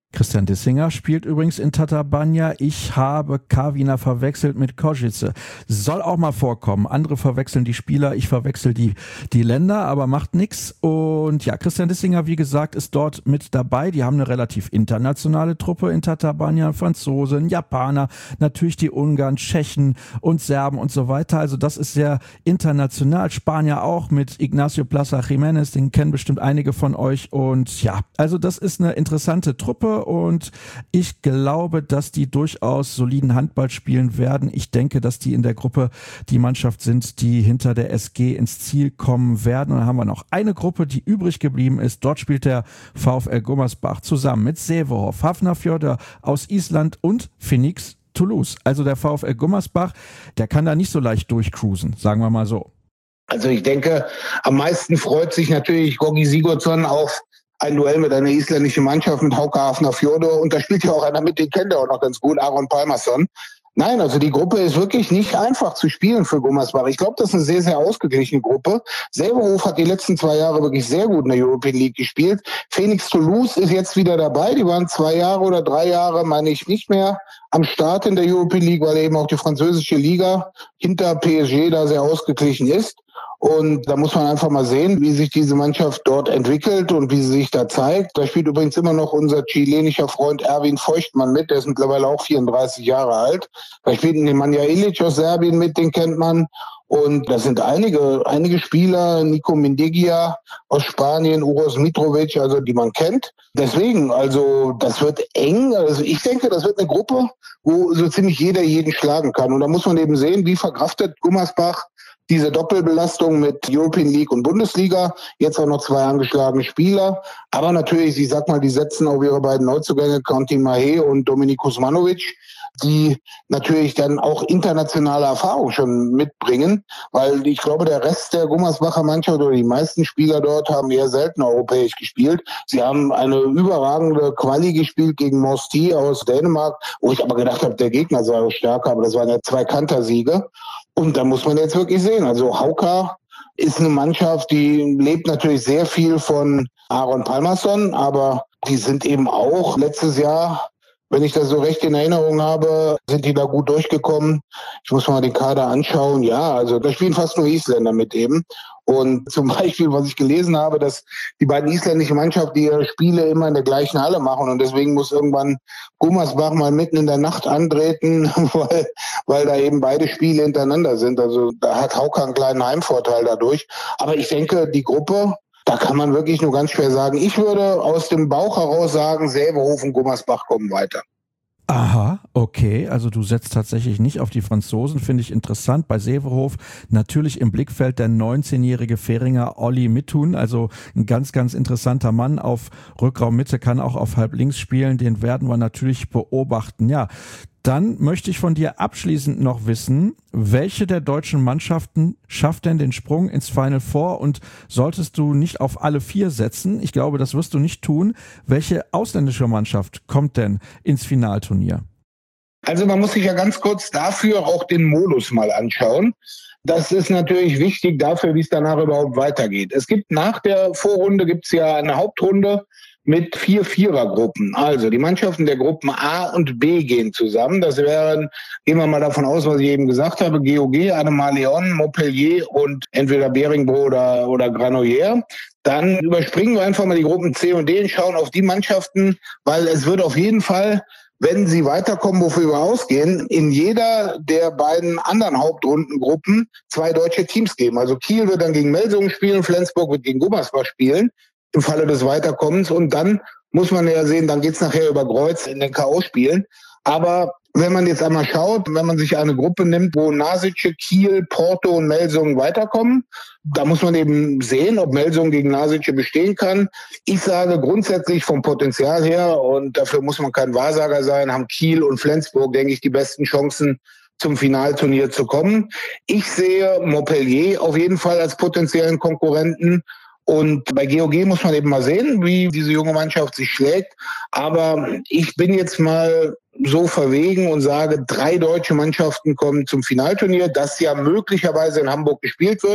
Christian Dissinger spielt übrigens in Tatabánya. Ich habe Karviná verwechselt mit Košice. Soll auch mal vorkommen. Andere verwechseln die Spieler, ich verwechsel die, die Länder, aber macht nix. Und ja, Christian Dissinger, wie gesagt, ist dort mit dabei. Die haben eine relativ internationale Truppe in Tatabánya. Franzosen, Japaner, natürlich die Ungarn, Tschechen und Serben und so weiter. Also das ist sehr international. Spanier auch mit Ignacio Plaza Jiménez, den kennen bestimmt einige von euch. Und ja, also das ist eine interessante Truppe. Und ich glaube, dass die durchaus soliden Handball spielen werden. Ich denke, dass die in der Gruppe die Mannschaft sind, die hinter der S G ins Ziel kommen werden. Und dann haben wir noch eine Gruppe, die übrig geblieben ist. Dort spielt der VfL Gummersbach zusammen mit Sävehof, Hafnarfjörður aus Island und Phoenix Toulouse. Also der VfL Gummersbach, der kann da nicht so leicht durchcruisen, sagen wir mal so. Also ich denke, am meisten freut sich natürlich Gogi Sigurdsson auf ein Duell mit einer isländischen Mannschaft, mit Hauka Hafnarfjörður. Und da spielt ja auch einer mit, den kennt er auch noch ganz gut, Aron Pálmarsson. Nein, also die Gruppe ist wirklich nicht einfach zu spielen für Gummersbach. Ich glaube, das ist eine sehr, sehr ausgeglichene Gruppe. Sävehof hat die letzten zwei Jahre wirklich sehr gut in der European League gespielt. Phoenix Toulouse ist jetzt wieder dabei. Die waren zwei Jahre oder drei Jahre, meine ich, nicht mehr am Start in der European League, weil eben auch die französische Liga hinter P S G da sehr ausgeglichen ist. Und da muss man einfach mal sehen, wie sich diese Mannschaft dort entwickelt und wie sie sich da zeigt. Da spielt übrigens immer noch unser chilenischer Freund Erwin Feuchtmann mit. Der ist mittlerweile auch vierunddreißig Jahre alt. Da spielt Nemanja Ilic aus Serbien mit, den kennt man. Und das sind einige, einige Spieler, Nico Mindegia aus Spanien, Uros Mitrovic, also die man kennt. Deswegen, also das wird eng. Also ich denke, das wird eine Gruppe, wo so ziemlich jeder jeden schlagen kann. Und da muss man eben sehen, wie verkraftet Gummersbach diese Doppelbelastung mit European League und Bundesliga, jetzt auch noch zwei angeschlagene Spieler. Aber natürlich, ich sag mal, die setzen auf ihre beiden Neuzugänge, Conti Mahé und Dominik Kuzmanovic, die natürlich dann auch internationale Erfahrung schon mitbringen, weil ich glaube, der Rest der Gummersbacher Mannschaft oder die meisten Spieler dort haben eher selten europäisch gespielt. Sie haben eine überragende Quali gespielt gegen Mosti aus Dänemark, wo ich aber gedacht habe, der Gegner sei stärker, aber das waren ja zwei Kantersiege. Und da muss man jetzt wirklich sehen, also Hauka ist eine Mannschaft, die lebt natürlich sehr viel von Aron Pálmarsson, aber die sind eben auch letztes Jahr, wenn ich das so recht in Erinnerung habe, sind die da gut durchgekommen. Ich muss mal den Kader anschauen. Ja, also da spielen fast nur Isländer mit eben. Und zum Beispiel, was ich gelesen habe, dass die beiden isländischen Mannschaften ihre Spiele immer in der gleichen Halle machen. Und deswegen muss irgendwann Gummersbach mal mitten in der Nacht antreten, weil, weil da eben beide Spiele hintereinander sind. Also da hat Hauka einen kleinen Heimvorteil dadurch. Aber ich denke, die Gruppe, da kann man wirklich nur ganz schwer sagen. Ich würde aus dem Bauch heraus sagen, Sävehof und Gummersbach kommen weiter. Aha, okay, also du setzt tatsächlich nicht auf die Franzosen, finde ich interessant. Bei Sävehof natürlich im Blickfeld der neunzehnjährige Fähringer Olli Mittun, also ein ganz, ganz interessanter Mann auf Rückraummitte, kann auch auf halb links spielen, den werden wir natürlich beobachten. Ja, dann möchte ich von dir abschließend noch wissen, welche der deutschen Mannschaften schafft denn den Sprung ins Final Four und solltest du nicht auf alle vier setzen, ich glaube, das wirst du nicht tun, welche ausländische Mannschaft kommt denn ins Finalturnier? Also man muss sich ja ganz kurz dafür auch den Modus mal anschauen. Das ist natürlich wichtig dafür, wie es danach überhaupt weitergeht. Es gibt nach der Vorrunde gibt's ja eine Hauptrunde mit vier Vierergruppen. Also die Mannschaften der Gruppen A und B gehen zusammen. Das wären, gehen wir mal davon aus, was ich eben gesagt habe, G O G, Ademar Leon, Montpellier und entweder Beringbro oder, oder Granollers. Dann überspringen wir einfach mal die Gruppen C und D und schauen auf die Mannschaften, weil es wird auf jeden Fall, wenn sie weiterkommen, wofür wir ausgehen, in jeder der beiden anderen Hauptrundengruppen zwei deutsche Teams geben. Also Kiel wird dann gegen Melsungen spielen, Flensburg wird gegen Gummersbach spielen, im Falle des Weiterkommens. Und dann muss man ja sehen, dann geht's nachher über Kreuz in den K O-Spielen. Aber wenn man jetzt einmal schaut, wenn man sich eine Gruppe nimmt, wo Nasice, Kiel, Porto und Melsungen weiterkommen, da muss man eben sehen, ob Melsungen gegen Nasice bestehen kann. Ich sage grundsätzlich vom Potenzial her, und dafür muss man kein Wahrsager sein, haben Kiel und Flensburg, denke ich, die besten Chancen, zum Finalturnier zu kommen. Ich sehe Montpellier auf jeden Fall als potenziellen Konkurrenten. Und bei G O G muss man eben mal sehen, wie diese junge Mannschaft sich schlägt. Aber ich bin jetzt mal so verwegen und sage, drei deutsche Mannschaften kommen zum Finalturnier, das ja möglicherweise in Hamburg gespielt wird.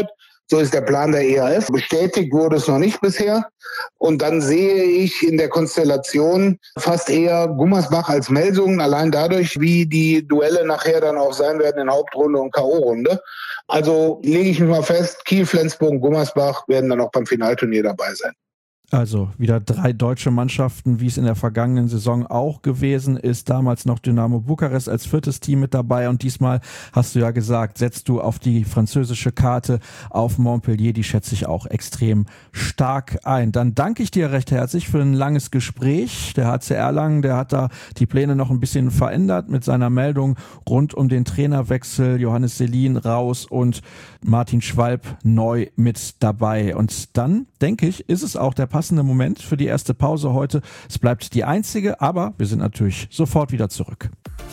So ist der Plan der E H F. Bestätigt wurde es noch nicht bisher. Und dann sehe ich in der Konstellation fast eher Gummersbach als Melsungen, allein dadurch, wie die Duelle nachher dann auch sein werden in Hauptrunde und K O-Runde. Also lege ich mich mal fest, Kiel, Flensburg und Gummersbach werden dann auch beim Finalturnier dabei sein. Also wieder drei deutsche Mannschaften, wie es in der vergangenen Saison auch gewesen ist. Damals noch Dynamo Bukarest als viertes Team mit dabei und diesmal, hast du ja gesagt, setzt du auf die französische Karte auf Montpellier. Die schätze ich auch extrem stark ein. Dann danke ich dir recht herzlich für ein langes Gespräch. Der H C Erlangen, der hat da die Pläne noch ein bisschen verändert mit seiner Meldung rund um den Trainerwechsel. Johannes Selin raus und Martin Schwalb neu mit dabei. Und dann, denke ich, ist es auch der passende Moment für die erste Pause heute. Es bleibt die einzige, aber wir sind natürlich sofort wieder zurück.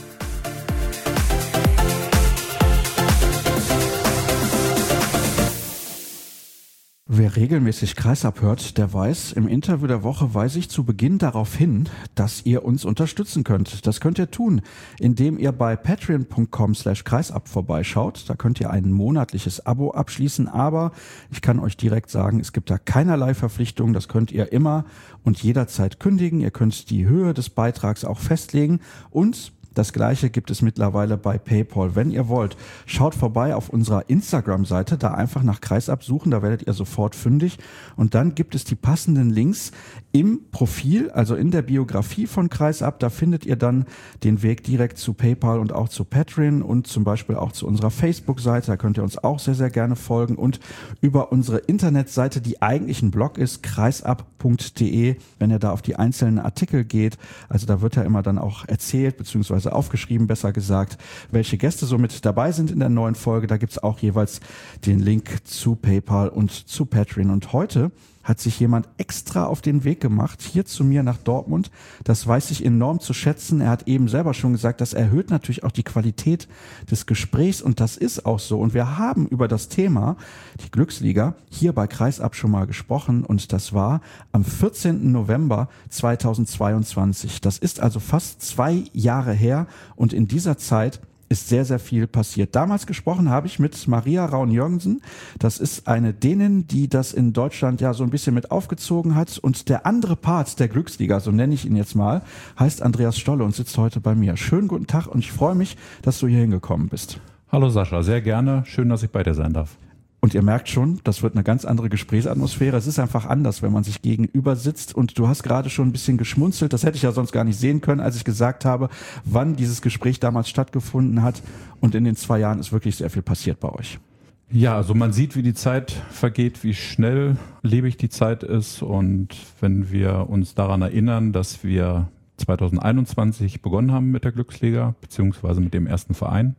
Wer regelmäßig Kreisab hört, der weiß, im Interview der Woche weise ich zu Beginn darauf hin, dass ihr uns unterstützen könnt. Das könnt ihr tun, indem ihr bei patreon punkt com slash kreisab vorbeischaut. Da könnt ihr ein monatliches Abo abschließen, aber ich kann euch direkt sagen, es gibt da keinerlei Verpflichtung. Das könnt ihr immer und jederzeit kündigen. Ihr könnt die Höhe des Beitrags auch festlegen und das Gleiche gibt es mittlerweile bei PayPal. Wenn ihr wollt, schaut vorbei auf unserer Instagram-Seite, da einfach nach Kreisab suchen, da werdet ihr sofort fündig. Und dann gibt es die passenden Links im Profil, also in der Biografie von Kreisab. Da findet ihr dann den Weg direkt zu PayPal und auch zu Patreon und zum Beispiel auch zu unserer Facebook-Seite. Da könnt ihr uns auch sehr, sehr gerne folgen. Und über unsere Internetseite, die eigentlich ein Blog ist, kreisab punkt de, wenn ihr da auf die einzelnen Artikel geht. Also da wird ja immer dann auch erzählt, beziehungsweise aufgeschrieben, besser gesagt, welche Gäste so mit dabei sind in der neuen Folge. Da gibt's auch jeweils den Link zu PayPal und zu Patreon. Und heute hat sich jemand extra auf den Weg gemacht, hier zu mir nach Dortmund. Das weiß ich enorm zu schätzen. Er hat eben selber schon gesagt, das erhöht natürlich auch die Qualität des Gesprächs und das ist auch so. Und wir haben über das Thema, die Glücksliga, hier bei Kreisab schon mal gesprochen und das war am vierzehnten November zweitausendzweiundzwanzig. Das ist also fast zwei Jahre her und in dieser Zeit ist sehr, sehr viel passiert. Damals gesprochen habe ich mit Maria Raun-Jürgensen. Das ist eine Dänin, die das in Deutschland ja so ein bisschen mit aufgezogen hat. Und der andere Part der Glücksliga, so nenne ich ihn jetzt mal, heißt Andreas Stolle und sitzt heute bei mir. Schönen guten Tag und ich freue mich, dass du hier hingekommen bist. Hallo Sascha, sehr gerne. Schön, dass ich bei dir sein darf. Und ihr merkt schon, das wird eine ganz andere Gesprächsatmosphäre. Es ist einfach anders, wenn man sich gegenüber sitzt. Und du hast gerade schon ein bisschen geschmunzelt. Das hätte ich ja sonst gar nicht sehen können, als ich gesagt habe, wann dieses Gespräch damals stattgefunden hat. Und in den zwei Jahren ist wirklich sehr viel passiert bei euch. Ja, also man sieht, wie die Zeit vergeht, wie schnell lebig die Zeit ist. Und wenn wir uns daran erinnern, dass wir zweitausendeinundzwanzig begonnen haben mit der Glücksliga, beziehungsweise mit dem ersten Verein,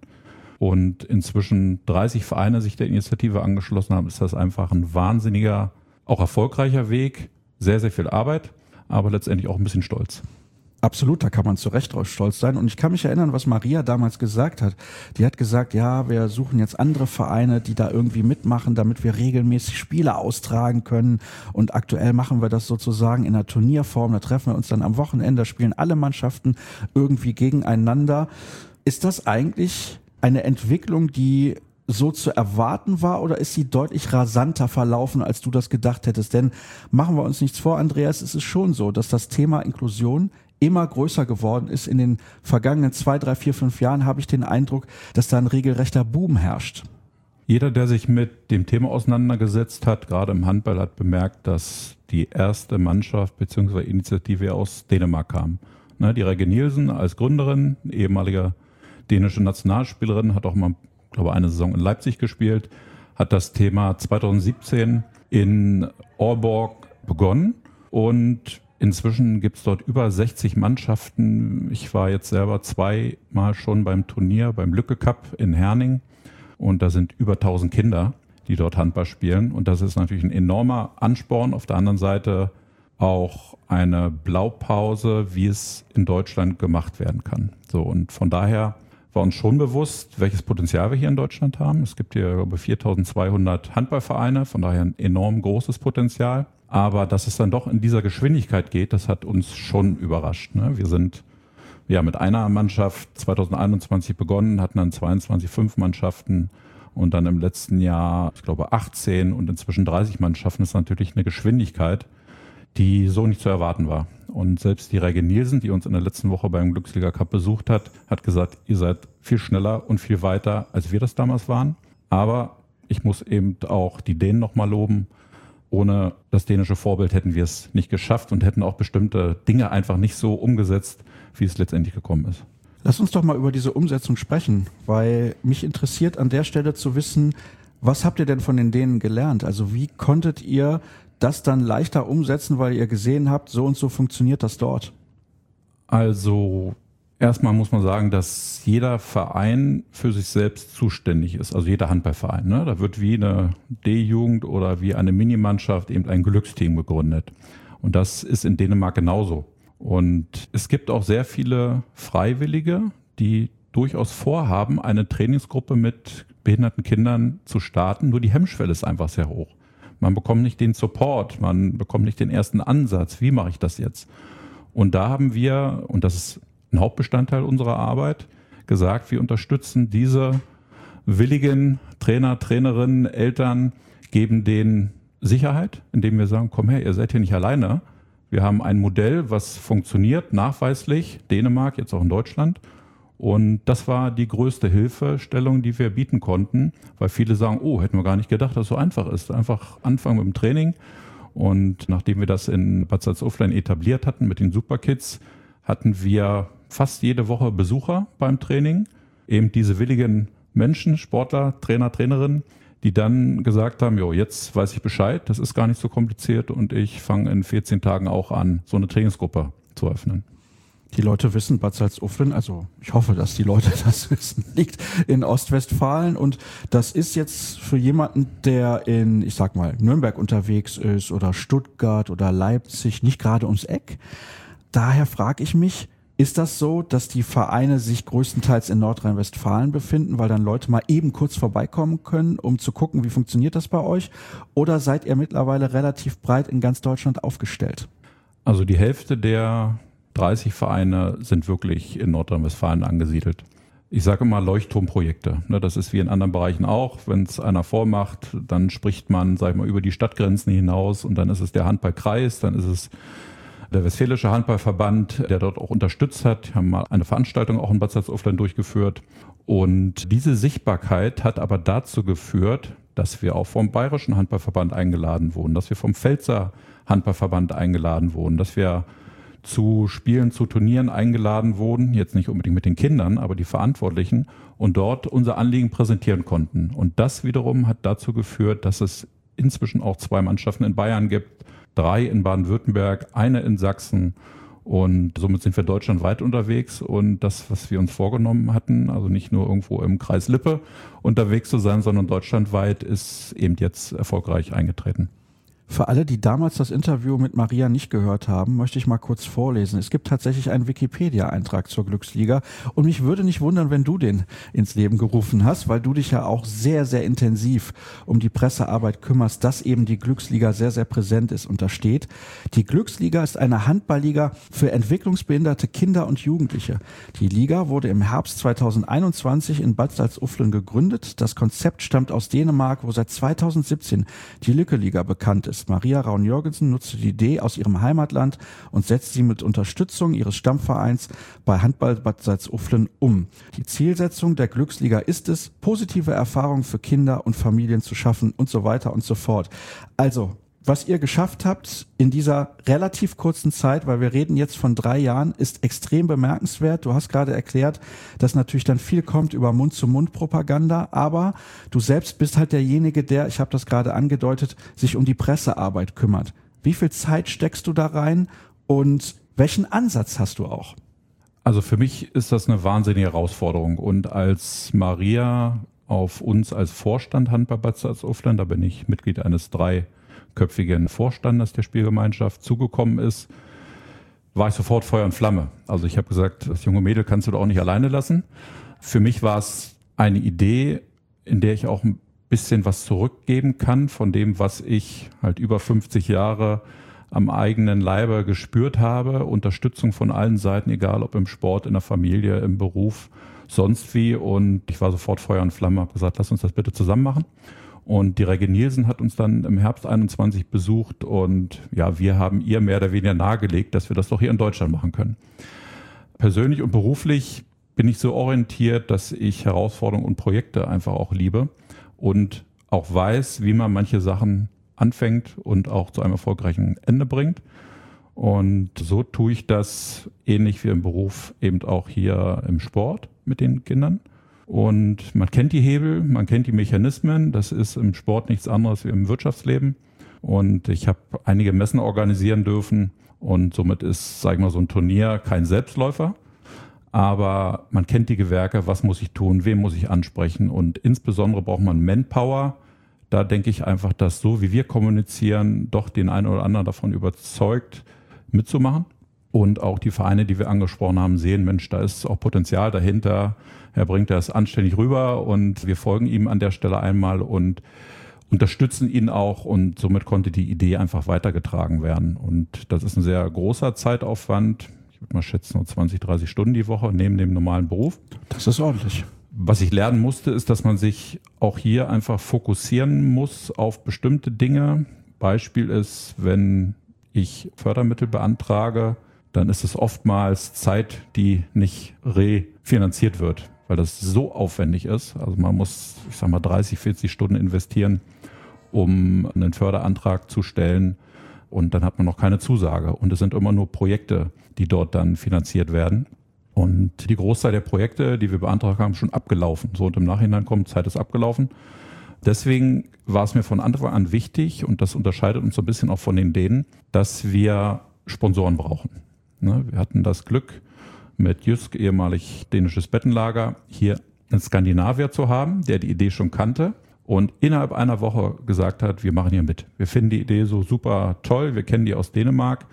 und inzwischen dreißig Vereine sich der Initiative angeschlossen haben, ist das einfach ein wahnsinniger, auch erfolgreicher Weg. Sehr, sehr viel Arbeit, aber letztendlich auch ein bisschen Stolz. Absolut, da kann man zu Recht drauf stolz sein. Und ich kann mich erinnern, was Maria damals gesagt hat. Die hat gesagt, ja, wir suchen jetzt andere Vereine, die da irgendwie mitmachen, damit wir regelmäßig Spiele austragen können. Und aktuell machen wir das sozusagen in einer Turnierform. Da treffen wir uns dann am Wochenende, spielen alle Mannschaften irgendwie gegeneinander. Ist das eigentlich eine Entwicklung, die so zu erwarten war oder ist sie deutlich rasanter verlaufen, als du das gedacht hättest? Denn machen wir uns nichts vor, Andreas, es ist schon so, dass das Thema Inklusion immer größer geworden ist. In den vergangenen zwei, drei, vier, fünf Jahren habe ich den Eindruck, dass da ein regelrechter Boom herrscht. Jeder, der sich mit dem Thema auseinandergesetzt hat, gerade im Handball, hat bemerkt, dass die erste Mannschaft bzw. Initiative aus Dänemark kam. Ne, die Regge Nielsen als Gründerin, ehemalige dänische Nationalspielerin, hat auch mal, glaube ich, eine Saison in Leipzig gespielt, hat das Thema zweitausendsiebzehn in Aalborg begonnen und inzwischen gibt es dort über sechzig Mannschaften. Ich war jetzt selber zweimal schon beim Turnier, beim Lücke Cup in Herning und da sind über tausend Kinder, die dort Handball spielen und das ist natürlich ein enormer Ansporn. Auf der anderen Seite auch eine Blaupause, wie es in Deutschland gemacht werden kann. So, und von daher war uns schon bewusst, welches Potenzial wir hier in Deutschland haben. Es gibt hier, glaube ich, viertausendzweihundert Handballvereine, von daher ein enorm großes Potenzial. Aber dass es dann doch in dieser Geschwindigkeit geht, das hat uns schon überrascht. Ne? Wir sind ja mit einer Mannschaft zweitausendeinundzwanzig begonnen, hatten dann zweiundzwanzig, fünf Mannschaften Und dann im letzten Jahr, ich glaube, achtzehn und inzwischen dreißig Mannschaften ist natürlich eine Geschwindigkeit, die so nicht zu erwarten war. Und selbst die Reige Nielsen, die uns in der letzten Woche beim Glücksliga Cup besucht hat, hat gesagt, ihr seid viel schneller und viel weiter, als wir das damals waren. Aber ich muss eben auch die Dänen nochmal loben. Ohne das dänische Vorbild hätten wir es nicht geschafft und hätten auch bestimmte Dinge einfach nicht so umgesetzt, wie es letztendlich gekommen ist. Lass uns doch mal über diese Umsetzung sprechen, weil mich interessiert an der Stelle zu wissen, was habt ihr denn von den Dänen gelernt? Also wie konntet ihr das dann leichter umsetzen, weil ihr gesehen habt, so und so funktioniert das dort? Also erstmal muss man sagen, dass jeder Verein für sich selbst zuständig ist, also jeder Handballverein. Ne? Da wird wie eine D-Jugend oder wie eine Minimannschaft eben ein Glücksteam gegründet. Und das ist in Dänemark genauso. Und es gibt auch sehr viele Freiwillige, die durchaus vorhaben, eine Trainingsgruppe mit behinderten Kindern zu starten. Nur die Hemmschwelle ist einfach sehr hoch. Man bekommt nicht den Support, man bekommt nicht den ersten Ansatz. Wie mache ich das jetzt? Und da haben wir, und das ist ein Hauptbestandteil unserer Arbeit, gesagt, wir unterstützen diese willigen Trainer, Trainerinnen, Eltern, geben denen Sicherheit, indem wir sagen, komm her, ihr seid hier nicht alleine. Wir haben ein Modell, was funktioniert, nachweislich, Dänemark, jetzt auch in Deutschland. Und das war die größte Hilfestellung, die wir bieten konnten, weil viele sagen, oh, hätten wir gar nicht gedacht, dass es so einfach ist. Einfach anfangen mit dem Training. Und nachdem wir das in Bad Salzuflen etabliert hatten mit den Superkids, hatten wir fast jede Woche Besucher beim Training. Eben diese willigen Menschen, Sportler, Trainer, Trainerinnen, die dann gesagt haben, jo, jetzt weiß ich Bescheid, das ist gar nicht so kompliziert und ich fange in vierzehn Tagen auch an, so eine Trainingsgruppe zu öffnen. Die Leute wissen, Bad Salzuflen, also ich hoffe, dass die Leute das wissen, liegt in Ostwestfalen und das ist jetzt für jemanden, der in, ich sag mal, Nürnberg unterwegs ist oder Stuttgart oder Leipzig, nicht gerade ums Eck. Daher frage ich mich, ist das so, dass die Vereine sich größtenteils in Nordrhein-Westfalen befinden, weil dann Leute mal eben kurz vorbeikommen können, um zu gucken, wie funktioniert das bei euch? Oder seid ihr mittlerweile relativ breit in ganz Deutschland aufgestellt? Also die Hälfte der dreißig Vereine sind wirklich in Nordrhein-Westfalen angesiedelt. Ich sage immer Leuchtturmprojekte. Das ist wie in anderen Bereichen auch. Wenn es einer vormacht, dann spricht man, sag ich mal, über die Stadtgrenzen hinaus und dann ist es der Handballkreis, dann ist es der Westfälische Handballverband, der dort auch unterstützt hat. Wir haben mal eine Veranstaltung auch in Bad Salzuflen durchgeführt. Und diese Sichtbarkeit hat aber dazu geführt, dass wir auch vom Bayerischen Handballverband eingeladen wurden, dass wir vom Pfälzer Handballverband eingeladen wurden, dass wir zu Spielen, zu Turnieren eingeladen wurden, jetzt nicht unbedingt mit den Kindern, aber die Verantwortlichen und dort unser Anliegen präsentieren konnten. Und das wiederum hat dazu geführt, dass es inzwischen auch zwei Mannschaften in Bayern gibt, drei in Baden-Württemberg, eine in Sachsen und somit sind wir deutschlandweit unterwegs und das, was wir uns vorgenommen hatten, also nicht nur irgendwo im Kreis Lippe unterwegs zu sein, sondern deutschlandweit ist eben jetzt erfolgreich eingetreten. Für alle, die damals das Interview mit Maria nicht gehört haben, möchte ich mal kurz vorlesen. Es gibt tatsächlich einen Wikipedia-Eintrag zur Glücksliga und mich würde nicht wundern, wenn du den ins Leben gerufen hast, weil du dich ja auch sehr, sehr intensiv um die Pressearbeit kümmerst, dass eben die Glücksliga sehr, sehr präsent ist. Und da steht, die Glücksliga ist eine Handballliga für entwicklungsbehinderte Kinder und Jugendliche. Die Liga wurde im Herbst zweitausendeinundzwanzig in Bad Salzuflen gegründet. Das Konzept stammt aus Dänemark, wo seit zweitausendsiebzehn die Lücke-Liga bekannt ist. Maria Raun-Jørgensen nutzte die Idee aus ihrem Heimatland und setzt sie mit Unterstützung ihres Stammvereins bei Handball Bad Salzuflen um. Die Zielsetzung der Glücksliga ist es, positive Erfahrungen für Kinder und Familien zu schaffen und so weiter und so fort. Also, was ihr geschafft habt in dieser relativ kurzen Zeit, weil wir reden jetzt von drei Jahren, ist extrem bemerkenswert. Du hast gerade erklärt, dass natürlich dann viel kommt über Mund-zu-Mund-Propaganda, aber du selbst bist halt derjenige, der, ich habe das gerade angedeutet, sich um die Pressearbeit kümmert. Wie viel Zeit steckst du da rein und welchen Ansatz hast du auch? Also für mich ist das eine wahnsinnige Herausforderung und als Maria auf uns als Vorstand Handball Bad Salzuflen, da bin ich Mitglied eines drei köpfigen Vorstandes der Spielgemeinschaft zugekommen ist, war ich sofort Feuer und Flamme. Also ich habe gesagt, das junge Mädel kannst du doch auch nicht alleine lassen. Für mich war es eine Idee, in der ich auch ein bisschen was zurückgeben kann von dem, was ich halt über fünfzig Jahre am eigenen Leibe gespürt habe. Unterstützung von allen Seiten, egal ob im Sport, in der Familie, im Beruf. sonst wie. Und ich war sofort Feuer und Flamme, habe gesagt, lass uns das bitte zusammen machen. Und die Regge Nielsen hat uns dann im Herbst einundzwanzig besucht und ja, wir haben ihr mehr oder weniger nahegelegt, dass wir das doch hier in Deutschland machen können. Persönlich und beruflich bin ich so orientiert, dass ich Herausforderungen und Projekte einfach auch liebe und auch weiß, wie man manche Sachen anfängt und auch zu einem erfolgreichen Ende bringt. Und so tue ich das ähnlich wie im Beruf eben auch hier im Sport mit den Kindern. Und man kennt die Hebel, man kennt die Mechanismen. Das ist im Sport nichts anderes wie im Wirtschaftsleben. Und ich habe einige Messen organisieren dürfen. Und somit ist, sage ich mal, so ein Turnier kein Selbstläufer. Aber man kennt die Gewerke, was muss ich tun, wen muss ich ansprechen. Und insbesondere braucht man Manpower. Da denke ich einfach, dass so wie wir kommunizieren, doch den einen oder anderen davon überzeugt, mitzumachen. Und auch die Vereine, die wir angesprochen haben, sehen, Mensch, da ist auch Potenzial dahinter. Er bringt das anständig rüber und wir folgen ihm an der Stelle einmal und unterstützen ihn auch. Und somit konnte die Idee einfach weitergetragen werden. Und das ist ein sehr großer Zeitaufwand. Ich würde mal schätzen, nur zwanzig, dreißig Stunden die Woche neben dem normalen Beruf. Das ist ordentlich. Was ich lernen musste, ist, dass man sich auch hier einfach fokussieren muss auf bestimmte Dinge. Beispiel ist, wenn ich Fördermittel beantrage, dann ist es oftmals Zeit, die nicht refinanziert wird, weil das so aufwendig ist. Also man muss, ich sag mal, dreißig, vierzig Stunden investieren, um einen Förderantrag zu stellen und dann hat man noch keine Zusage. Und es sind immer nur Projekte, die dort dann finanziert werden. Und die Großteil der Projekte, die wir beantragt haben, schon abgelaufen. So und im Nachhinein kommt, Zeit ist abgelaufen. Deswegen war es mir von Anfang an wichtig, und das unterscheidet uns so ein bisschen auch von den Dänen, dass wir Sponsoren brauchen. Ne, wir hatten das Glück, mit Jysk, ehemalig dänisches Bettenlager, hier einen Skandinavier zu haben, der die Idee schon kannte und innerhalb einer Woche gesagt hat, wir machen hier mit. Wir finden die Idee so super toll, wir kennen die aus Dänemark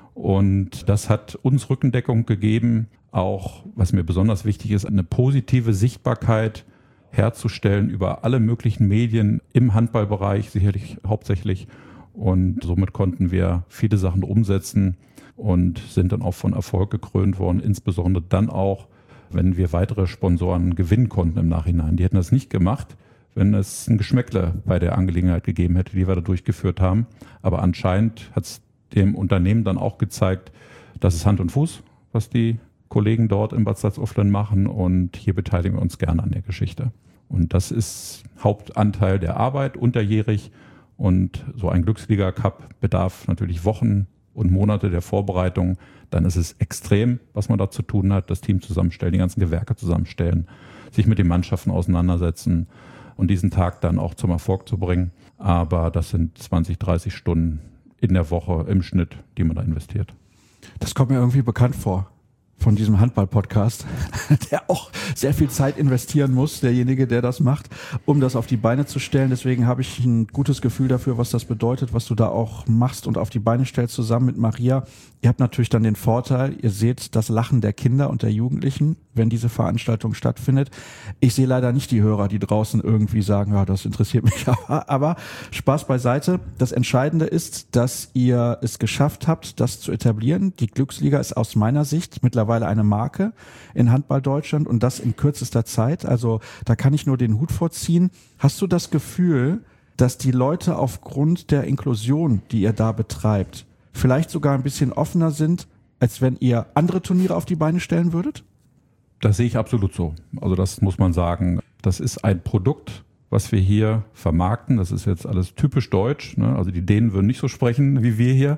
und das hat uns Rückendeckung gegeben, auch, was mir besonders wichtig ist, eine positive Sichtbarkeit herzustellen über alle möglichen Medien im Handballbereich, sicherlich hauptsächlich. Und somit konnten wir viele Sachen umsetzen und sind dann auch von Erfolg gekrönt worden, insbesondere dann auch, wenn wir weitere Sponsoren gewinnen konnten im Nachhinein. Die hätten das nicht gemacht, wenn es ein Geschmäckle bei der Angelegenheit gegeben hätte, die wir da durchgeführt haben. Aber anscheinend hat es dem Unternehmen dann auch gezeigt, dass es Hand und Fuß, was die Kollegen dort in Bad Salzuflen machen, und hier beteiligen wir uns gerne an der Geschichte. Und das ist Hauptanteil der Arbeit unterjährig, und so ein Glücksliga-Cup bedarf natürlich Wochen und Monate der Vorbereitung. Dann ist es extrem, was man da zu tun hat, das Team zusammenstellen, die ganzen Gewerke zusammenstellen, sich mit den Mannschaften auseinandersetzen und diesen Tag dann auch zum Erfolg zu bringen. Aber das sind zwanzig, dreißig Stunden in der Woche im Schnitt, die man da investiert. Das kommt mir irgendwie bekannt vor von diesem Handball-Podcast, der auch sehr viel Zeit investieren muss, derjenige, der das macht, um das auf die Beine zu stellen. Deswegen habe ich ein gutes Gefühl dafür, was das bedeutet, was du da auch machst und auf die Beine stellst zusammen mit Maria. Ihr habt natürlich dann den Vorteil, ihr seht das Lachen der Kinder und der Jugendlichen, wenn diese Veranstaltung stattfindet. Ich sehe leider nicht die Hörer, die draußen irgendwie sagen, ja, das interessiert mich aber. Aber Spaß beiseite. Das Entscheidende ist, dass ihr es geschafft habt, das zu etablieren. Die Glücksliga ist aus meiner Sicht mittlerweile eine Marke in Handball Deutschland, und das in kürzester Zeit. Also da kann ich nur den Hut vorziehen. Hast du das Gefühl, dass die Leute aufgrund der Inklusion, die ihr da betreibt, vielleicht sogar ein bisschen offener sind, als wenn ihr andere Turniere auf die Beine stellen würdet? Das sehe ich absolut so. Also das muss man sagen. Das ist ein Produkt, was wir hier vermarkten. Das ist jetzt alles typisch deutsch, ne? Also die Dänen würden nicht so sprechen wie wir hier.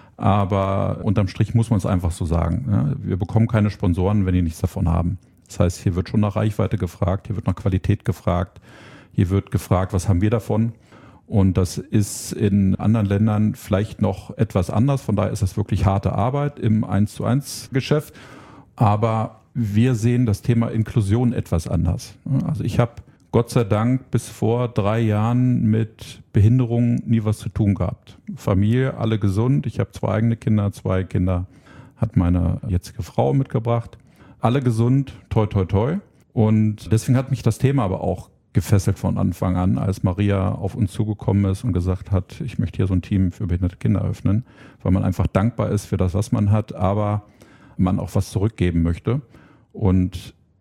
Aber unterm Strich muss man es einfach so sagen. Ne? Wir bekommen keine Sponsoren, wenn die nichts davon haben. Das heißt, hier wird schon nach Reichweite gefragt, hier wird nach Qualität gefragt, hier wird gefragt, was haben wir davon? Und das ist in anderen Ländern vielleicht noch etwas anders. Von daher ist das wirklich harte Arbeit im eins zu eins Geschäft. Aber wir sehen das Thema Inklusion etwas anders. Also ich habe Gott sei Dank bis vor drei Jahren mit Behinderungen nie was zu tun gehabt. Familie, alle gesund. Ich habe zwei eigene Kinder, zwei Kinder hat meine jetzige Frau mitgebracht. Alle gesund, toi, toi, toi. Und deswegen hat mich das Thema aber auch gefesselt von Anfang an, als Maria auf uns zugekommen ist und gesagt hat, ich möchte hier so ein Team für behinderte Kinder eröffnen, weil man einfach dankbar ist für das, was man hat, aber man auch was zurückgeben möchte. Und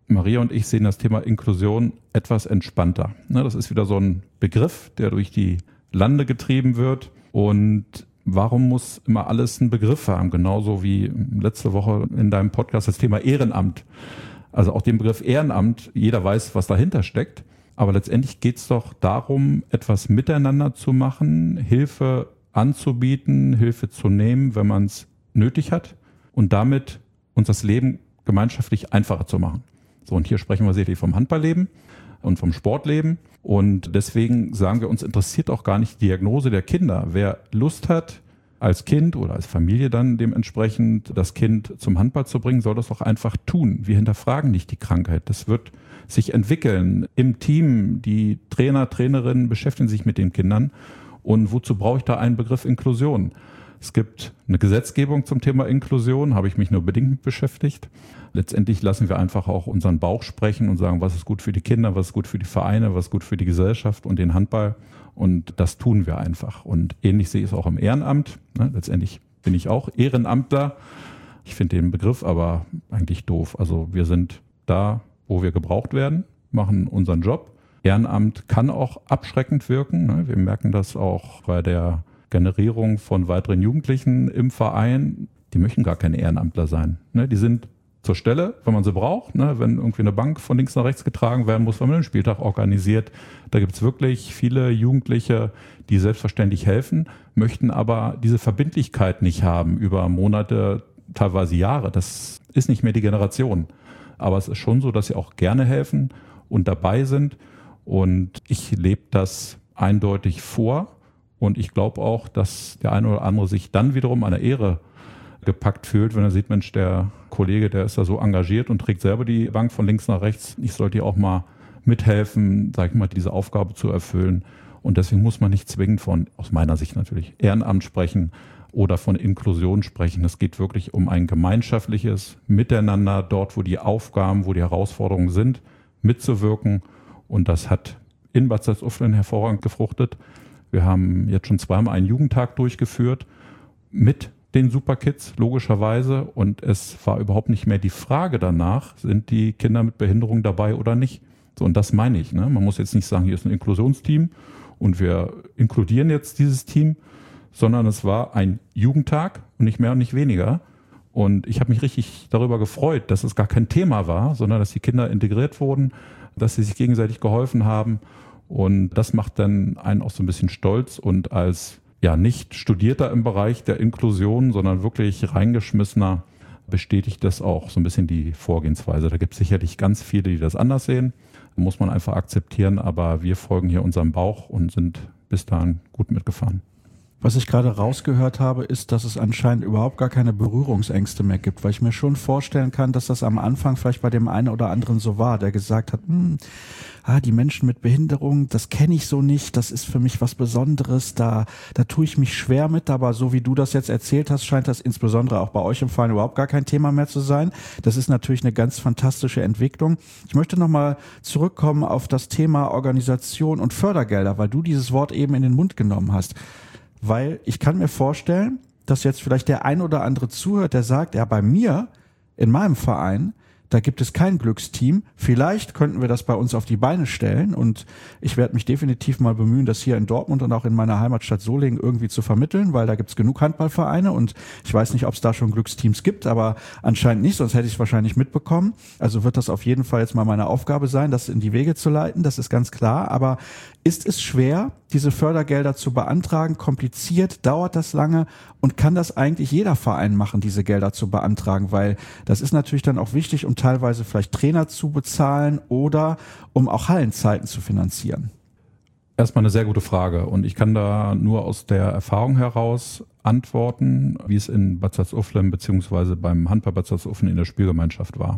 Maria und ich sehen das Thema Inklusion etwas entspannter. Das ist wieder so ein Begriff, der durch die Lande getrieben wird. Und warum muss immer alles einen Begriff haben? Genauso wie letzte Woche in deinem Podcast das Thema Ehrenamt. Also auch den Begriff Ehrenamt, jeder weiß, was dahinter steckt. Aber letztendlich geht es doch darum, etwas miteinander zu machen, Hilfe anzubieten, Hilfe zu nehmen, wenn man es nötig hat und damit uns das Leben gemeinschaftlich einfacher zu machen. So, und hier sprechen wir sicherlich vom Handballleben und vom Sportleben. Und deswegen sagen wir, uns interessiert auch gar nicht die Diagnose der Kinder. Wer Lust hat, als Kind oder als Familie dann dementsprechend das Kind zum Handball zu bringen, soll das doch einfach tun. Wir hinterfragen nicht die Krankheit. Das wird sich entwickeln im Team. Die Trainer, Trainerinnen beschäftigen sich mit den Kindern. Und wozu brauche ich da einen Begriff Inklusion? Es gibt eine Gesetzgebung zum Thema Inklusion, habe ich mich nur bedingt mit beschäftigt. Letztendlich lassen wir einfach auch unseren Bauch sprechen und sagen, was ist gut für die Kinder, was ist gut für die Vereine, was ist gut für die Gesellschaft und den Handball. Und das tun wir einfach. Und ähnlich sehe ich es auch im Ehrenamt. Letztendlich bin ich auch Ehrenamtler. Ich finde den Begriff aber eigentlich doof. Also wir sind da, wo wir gebraucht werden, machen unseren Job. Ehrenamt kann auch abschreckend wirken. Wir merken das auch bei der Generierung von weiteren Jugendlichen im Verein. Die möchten gar keine Ehrenamtler sein. Die sind zur Stelle, wenn man sie braucht, ne, wenn irgendwie eine Bank von links nach rechts getragen werden muss, wenn man einen Spieltag organisiert. Da gibt es wirklich viele Jugendliche, die selbstverständlich helfen, möchten aber diese Verbindlichkeit nicht haben über Monate, teilweise Jahre. Das ist nicht mehr die Generation. Aber es ist schon so, dass sie auch gerne helfen und dabei sind. Und ich lebe das eindeutig vor. Und ich glaube auch, dass der eine oder andere sich dann wiederum an der Ehre gepackt fühlt, wenn er sieht, Mensch, der Kollege, der ist da so engagiert und trägt selber die Bank von links nach rechts. Ich sollte auch mal mithelfen, sag ich mal, diese Aufgabe zu erfüllen. Und deswegen muss man nicht zwingend von, aus meiner Sicht natürlich, Ehrenamt sprechen oder von Inklusion sprechen. Es geht wirklich um ein gemeinschaftliches Miteinander dort, wo die Aufgaben, wo die Herausforderungen sind, mitzuwirken. Und das hat in Bad Salzuflen hervorragend gefruchtet. Wir haben jetzt schon zweimal einen Jugendtag durchgeführt mit den Superkids, logischerweise. Und es war überhaupt nicht mehr die Frage danach, sind die Kinder mit Behinderung dabei oder nicht. So, und das meine ich. Ne? Man muss jetzt nicht sagen, hier ist ein Inklusionsteam und wir inkludieren jetzt dieses Team, sondern es war ein Jugendtag und nicht mehr und nicht weniger. Und ich habe mich richtig darüber gefreut, dass es gar kein Thema war, sondern dass die Kinder integriert wurden, dass sie sich gegenseitig geholfen haben. Und das macht dann einen auch so ein bisschen stolz und als ja nicht Studierter im Bereich der Inklusion, sondern wirklich reingeschmissener, bestätigt das auch so ein bisschen die Vorgehensweise. Da gibt es sicherlich ganz viele, die das anders sehen. Muss man einfach akzeptieren, aber wir folgen hier unserem Bauch und sind bis dahin gut mitgefahren. Was ich gerade rausgehört habe, ist, dass es anscheinend überhaupt gar keine Berührungsängste mehr gibt, weil ich mir schon vorstellen kann, dass das am Anfang vielleicht bei dem einen oder anderen so war, der gesagt hat, hm, ah, die Menschen mit Behinderung, das kenne ich so nicht, das ist für mich was Besonderes, da, da tue ich mich schwer mit, aber so wie du das jetzt erzählt hast, scheint das insbesondere auch bei euch im Verein überhaupt gar kein Thema mehr zu sein. Das ist natürlich eine ganz fantastische Entwicklung. Ich möchte nochmal zurückkommen auf das Thema Organisation und Fördergelder, weil du dieses Wort eben in den Mund genommen hast. Weil ich kann mir vorstellen, dass jetzt vielleicht der ein oder andere zuhört, der sagt, ja, bei mir, in meinem Verein, da gibt es kein Glücksteam. Vielleicht könnten wir das bei uns auf die Beine stellen und ich werde mich definitiv mal bemühen, das hier in Dortmund und auch in meiner Heimatstadt Solingen irgendwie zu vermitteln, weil da gibt es genug Handballvereine und ich weiß nicht, ob es da schon Glücksteams gibt, aber anscheinend nicht, sonst hätte ich es wahrscheinlich mitbekommen. Also wird das auf jeden Fall jetzt mal meine Aufgabe sein, das in die Wege zu leiten, das ist ganz klar. Aber ist es schwer, diese Fördergelder zu beantragen? Kompliziert? Dauert das lange? Und kann das eigentlich jeder Verein machen, diese Gelder zu beantragen? Weil das ist natürlich dann auch wichtig, um teilweise vielleicht Trainer zu bezahlen oder um auch Hallenzeiten zu finanzieren. Erstmal eine sehr gute Frage und ich kann da nur aus der Erfahrung heraus antworten, wie es in Bad Salzuflen beziehungsweise beim Handball Bad Salzuflen in der Spielgemeinschaft war.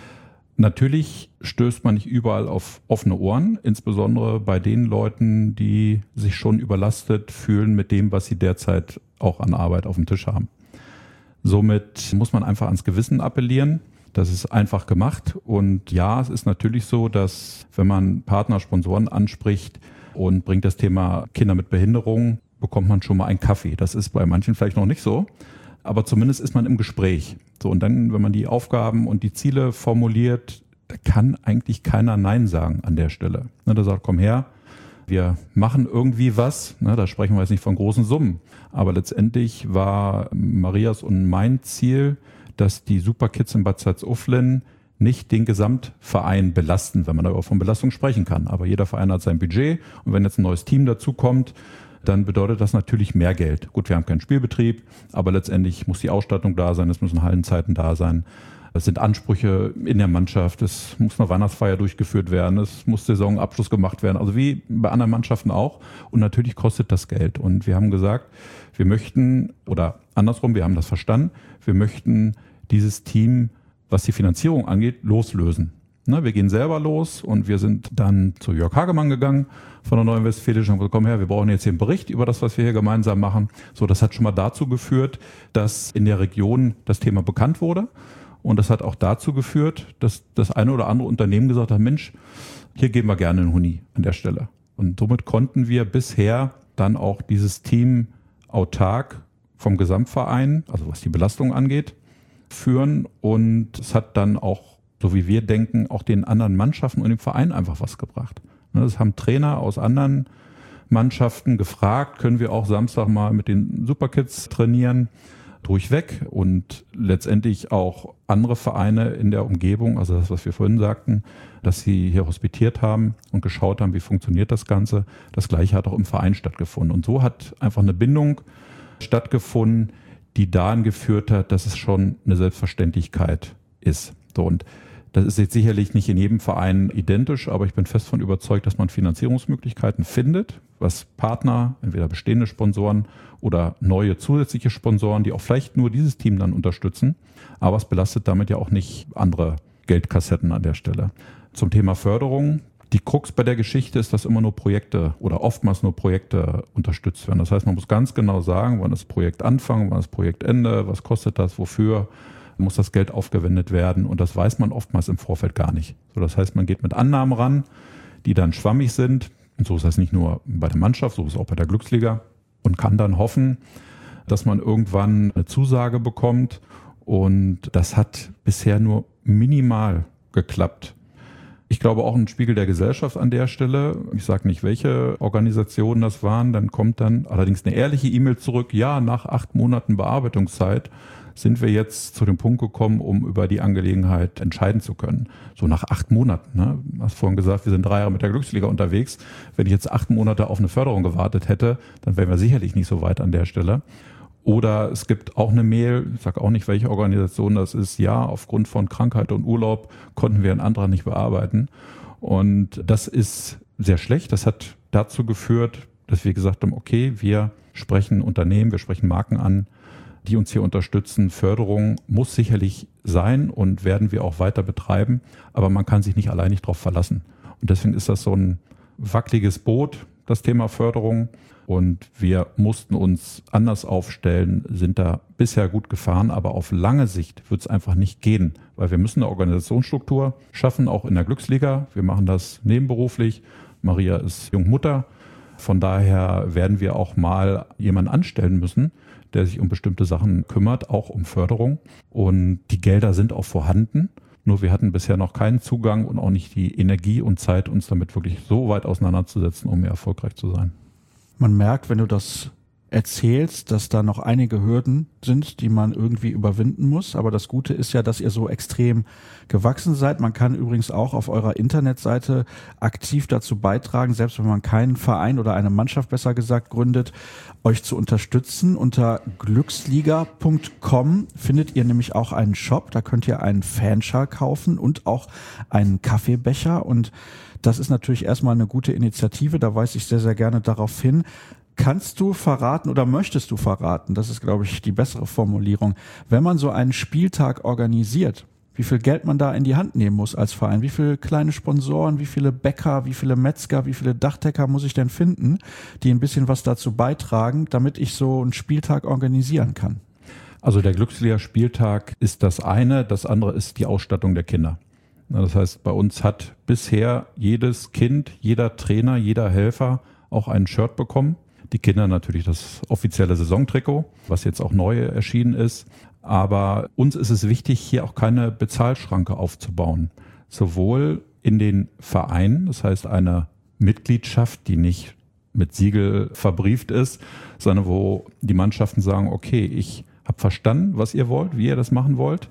Natürlich stößt man nicht überall auf offene Ohren, insbesondere bei den Leuten, die sich schon überlastet fühlen mit dem, was sie derzeit auch an Arbeit auf dem Tisch haben. Somit muss man einfach ans Gewissen appellieren. Das ist einfach gemacht. Und ja, es ist natürlich so, dass wenn man Partner, Sponsoren anspricht und bringt das Thema Kinder mit Behinderung, bekommt man schon mal einen Kaffee. Das ist bei manchen vielleicht noch nicht so. Aber zumindest ist man im Gespräch. So, und dann, wenn man die Aufgaben und die Ziele formuliert, da kann eigentlich keiner Nein sagen an der Stelle. Ne, da sagt, komm her, wir machen irgendwie was. Ne, da sprechen wir jetzt nicht von großen Summen. Aber letztendlich war Marias und mein Ziel, dass die Superkids in Bad Salzuflen nicht den Gesamtverein belasten, wenn man da überhaupt von Belastung sprechen kann. Aber jeder Verein hat sein Budget und wenn jetzt ein neues Team dazukommt, dann bedeutet das natürlich mehr Geld. Gut, wir haben keinen Spielbetrieb, aber letztendlich muss die Ausstattung da sein, es müssen Hallenzeiten da sein. Es sind Ansprüche in der Mannschaft, es muss eine Weihnachtsfeier durchgeführt werden, es muss Saisonabschluss gemacht werden, also wie bei anderen Mannschaften auch. Und natürlich kostet das Geld. Und wir haben gesagt, wir möchten, oder andersrum, wir haben das verstanden, wir möchten dieses Team, was die Finanzierung angeht, loslösen. Ne, wir gehen selber los und wir sind dann zu Jörg Hagemann gegangen von der Neuen Westfälischen und haben gesagt, komm her, wir brauchen jetzt hier einen Bericht über das, was wir hier gemeinsam machen. So, das hat schon mal dazu geführt, dass in der Region das Thema bekannt wurde. Und das hat auch dazu geführt, dass das eine oder andere Unternehmen gesagt hat, Mensch, hier geben wir gerne einen Huni an der Stelle. Und somit konnten wir bisher dann auch dieses Team autark vom Gesamtverein, also was die Belastung angeht, führen. Und es hat dann auch, so wie wir denken, auch den anderen Mannschaften und dem Verein einfach was gebracht. Das haben Trainer aus anderen Mannschaften gefragt, können wir auch Samstag mal mit den Superkids trainieren, durchweg. Und letztendlich auch andere Vereine in der Umgebung, also das, was wir vorhin sagten, dass sie hier hospitiert haben und geschaut haben, wie funktioniert das Ganze. Das Gleiche hat auch im Verein stattgefunden. Und so hat einfach eine Bindung stattgefunden, die dahin geführt hat, dass es schon eine Selbstverständlichkeit ist. So, und das ist jetzt sicherlich nicht in jedem Verein identisch, aber ich bin fest davon überzeugt, dass man Finanzierungsmöglichkeiten findet, was Partner, entweder bestehende Sponsoren oder neue zusätzliche Sponsoren, die auch vielleicht nur dieses Team dann unterstützen, aber es belastet damit ja auch nicht andere Geldkassetten an der Stelle. Zum Thema Förderung. Die Krux bei der Geschichte ist, dass immer nur Projekte oder oftmals nur Projekte unterstützt werden. Das heißt, man muss ganz genau sagen, wann das Projekt anfangen, wann das Projekt Ende, was kostet das, wofür muss das Geld aufgewendet werden, und das weiß man oftmals im Vorfeld gar nicht. So, das heißt, man geht mit Annahmen ran, die dann schwammig sind, und so ist das nicht nur bei der Mannschaft, so ist es auch bei der Glücksliga, und kann dann hoffen, dass man irgendwann eine Zusage bekommt, und das hat bisher nur minimal geklappt. Ich glaube auch ein Spiegel der Gesellschaft an der Stelle. Ich sage nicht, welche Organisationen das waren. Dann kommt dann allerdings eine ehrliche E-Mail zurück. Ja, nach acht Monaten Bearbeitungszeit sind wir jetzt zu dem Punkt gekommen, um über die Angelegenheit entscheiden zu können. So nach acht Monaten. Ne? Du hast vorhin gesagt, wir sind drei Jahre mit der Glücksliga unterwegs. Wenn ich jetzt acht Monate auf eine Förderung gewartet hätte, dann wären wir sicherlich nicht so weit an der Stelle. Oder es gibt auch eine Mail, ich sage auch nicht, welche Organisation das ist, ja, aufgrund von Krankheit und Urlaub konnten wir einen Antrag nicht bearbeiten. Und das ist sehr schlecht. Das hat dazu geführt, dass wir gesagt haben, okay, wir sprechen Unternehmen, wir sprechen Marken an, die uns hier unterstützen. Förderung muss sicherlich sein und werden wir auch weiter betreiben, aber man kann sich nicht alleinig darauf verlassen. Und deswegen ist das so ein wackeliges Boot, das Thema Förderung. Und wir mussten uns anders aufstellen, sind da bisher gut gefahren, aber auf lange Sicht wird es einfach nicht gehen, weil wir müssen eine Organisationsstruktur schaffen, auch in der Glücksliga. Wir machen das nebenberuflich. Maria ist Jungmutter. Von daher werden wir auch mal jemanden anstellen müssen, der sich um bestimmte Sachen kümmert, auch um Förderung. Und die Gelder sind auch vorhanden. Nur wir hatten bisher noch keinen Zugang und auch nicht die Energie und Zeit, uns damit wirklich so weit auseinanderzusetzen, um mehr erfolgreich zu sein. Man merkt, wenn du das erzählst, dass da noch einige Hürden sind, die man irgendwie überwinden muss. Aber das Gute ist ja, dass ihr so extrem gewachsen seid. Man kann übrigens auch auf eurer Internetseite aktiv dazu beitragen, selbst wenn man keinen Verein oder eine Mannschaft, besser gesagt, gründet, euch zu unterstützen. Unter glücksliga punkt com findet ihr nämlich auch einen Shop. Da könnt ihr einen Fanschal kaufen und auch einen Kaffeebecher. Und das ist natürlich erstmal eine gute Initiative. Da weise ich sehr, sehr gerne darauf hin. Kannst du verraten oder möchtest du verraten, das ist, glaube ich, die bessere Formulierung, wenn man so einen Spieltag organisiert, wie viel Geld man da in die Hand nehmen muss als Verein? Wie viele kleine Sponsoren, wie viele Bäcker, wie viele Metzger, wie viele Dachdecker muss ich denn finden, die ein bisschen was dazu beitragen, damit ich so einen Spieltag organisieren kann? Also der Glücksliga-Spieltag ist das eine, das andere ist die Ausstattung der Kinder. Das heißt, bei uns hat bisher jedes Kind, jeder Trainer, jeder Helfer auch ein Shirt bekommen. Die Kinder natürlich das offizielle Saisontrikot, was jetzt auch neu erschienen ist. Aber uns ist es wichtig, hier auch keine Bezahlschranke aufzubauen, sowohl in den Vereinen, das heißt eine Mitgliedschaft, die nicht mit Siegel verbrieft ist, sondern wo die Mannschaften sagen, okay, ich habe verstanden, was ihr wollt, wie ihr das machen wollt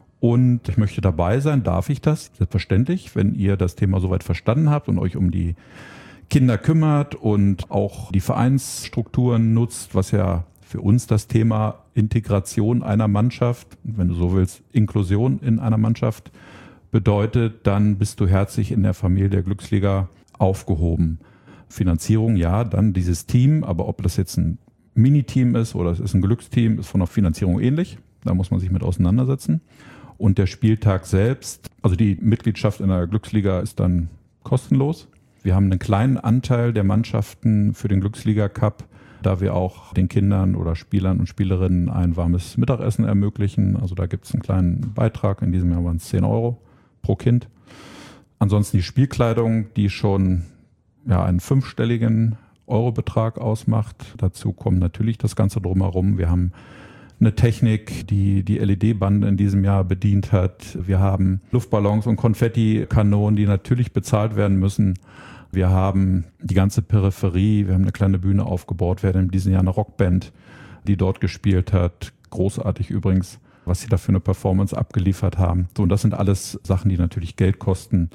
und ich möchte dabei sein, darf ich das? Selbstverständlich, wenn ihr das Thema soweit verstanden habt und euch um die Kinder kümmert und auch die Vereinsstrukturen nutzt, was ja für uns das Thema Integration einer Mannschaft, wenn du so willst, Inklusion in einer Mannschaft bedeutet, dann bist du herzlich in der Familie der Glücksliga aufgehoben. Finanzierung, ja, dann dieses Team, aber ob das jetzt ein Miniteam ist oder es ist ein Glücksteam, ist von der Finanzierung ähnlich. Da muss man sich mit auseinandersetzen. Und der Spieltag selbst, also die Mitgliedschaft in der Glücksliga ist dann kostenlos. Wir haben einen kleinen Anteil der Mannschaften für den Glücksliga Cup, da wir auch den Kindern oder Spielern und Spielerinnen ein warmes Mittagessen ermöglichen. Also da gibt es einen kleinen Beitrag. In diesem Jahr waren es zehn Euro pro Kind. Ansonsten die Spielkleidung, die schon ja, einen fünfstelligen Eurobetrag ausmacht. Dazu kommt natürlich das Ganze drumherum. Wir haben eine Technik, die die L E D-Bande in diesem Jahr bedient hat. Wir haben Luftballons und Konfettikanonen, die natürlich bezahlt werden müssen. Wir haben die ganze Peripherie. Wir haben eine kleine Bühne aufgebaut. Wir haben in diesem Jahr eine Rockband, die dort gespielt hat. Großartig übrigens, was sie da für eine Performance abgeliefert haben. So, und das sind alles Sachen, die natürlich Geld kosten.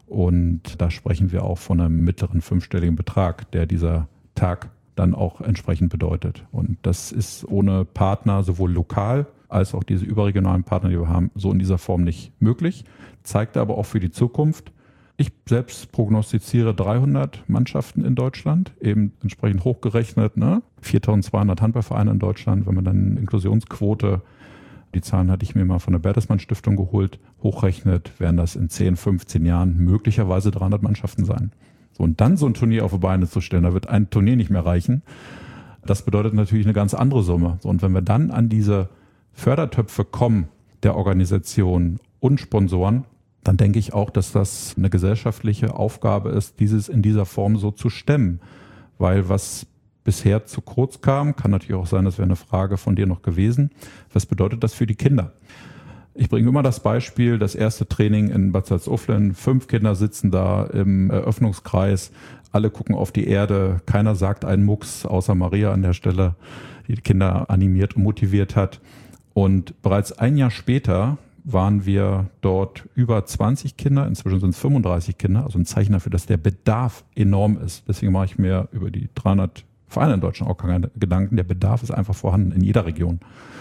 Und da sprechen wir auch von einem mittleren fünfstelligen Betrag, der dieser Tag dann auch entsprechend bedeutet. Und das ist ohne Partner, sowohl lokal als auch diese überregionalen Partner, die wir haben, so in dieser Form nicht möglich. Zeigt aber auch für die Zukunft. Ich selbst prognostiziere dreihundert Mannschaften in Deutschland, eben entsprechend hochgerechnet, ne? viertausendzweihundert Handballvereine in Deutschland, wenn man dann Inklusionsquote, die Zahlen hatte ich mir mal von der Bertelsmann Stiftung geholt, hochrechnet, werden das in zehn, fünfzehn Jahren möglicherweise dreihundert Mannschaften sein. So, und dann so ein Turnier auf die Beine zu stellen, da wird ein Turnier nicht mehr reichen. Das bedeutet natürlich eine ganz andere Summe. So, und wenn wir dann an diese Fördertöpfe kommen, der Organisation und Sponsoren, dann denke ich auch, dass das eine gesellschaftliche Aufgabe ist, dieses in dieser Form so zu stemmen. Weil was bisher zu kurz kam, kann natürlich auch sein, das wäre eine Frage von dir noch gewesen. Was bedeutet das für die Kinder? Ich bringe immer das Beispiel, das erste Training in Bad Salzuflen, fünf Kinder sitzen da im Eröffnungskreis, alle gucken auf die Erde, keiner sagt einen Mucks, außer Maria an der Stelle, die die Kinder animiert und motiviert hat. Und bereits ein Jahr später waren wir dort über zwanzig Kinder, inzwischen sind es fünfunddreißig Kinder, also ein Zeichen dafür, dass der Bedarf enorm ist. Deswegen mache ich mir über die dreihundert Vereine in Deutschland auch keine Gedanken. Der Bedarf ist einfach vorhanden in jeder Region.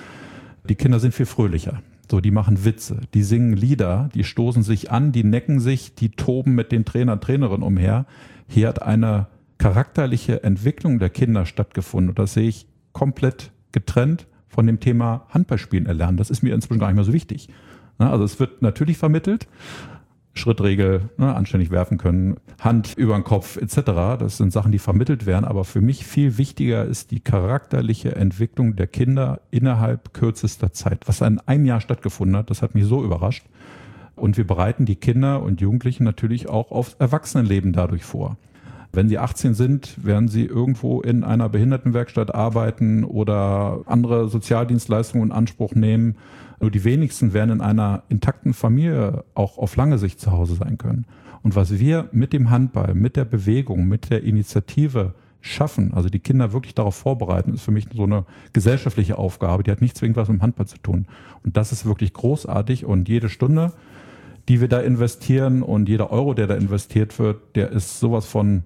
Die Kinder sind viel fröhlicher. So, die machen Witze, die singen Lieder, die stoßen sich an, die necken sich, die toben mit den Trainern, Trainerinnen umher. Hier hat eine charakterliche Entwicklung der Kinder stattgefunden. Und das sehe ich komplett getrennt von dem Thema Handballspielen erlernen. Das ist mir inzwischen gar nicht mehr so wichtig. Also es wird natürlich vermittelt, Schrittregel, ne, anständig werfen können, Hand über den Kopf et cetera. Das sind Sachen, die vermittelt werden. Aber für mich viel wichtiger ist die charakterliche Entwicklung der Kinder innerhalb kürzester Zeit. Was in einem Jahr stattgefunden hat, das hat mich so überrascht. Und wir bereiten die Kinder und Jugendlichen natürlich auch aufs Erwachsenenleben dadurch vor. Wenn sie achtzehn sind, werden sie irgendwo in einer Behindertenwerkstatt arbeiten oder andere Sozialdienstleistungen in Anspruch nehmen. Nur die wenigsten werden in einer intakten Familie auch auf lange Sicht zu Hause sein können. Und was wir mit dem Handball, mit der Bewegung, mit der Initiative schaffen, also die Kinder wirklich darauf vorbereiten, ist für mich so eine gesellschaftliche Aufgabe, die hat nicht zwingend was mit dem Handball zu tun. Und das ist wirklich großartig und jede Stunde, die wir da investieren und jeder Euro, der da investiert wird, der ist sowas von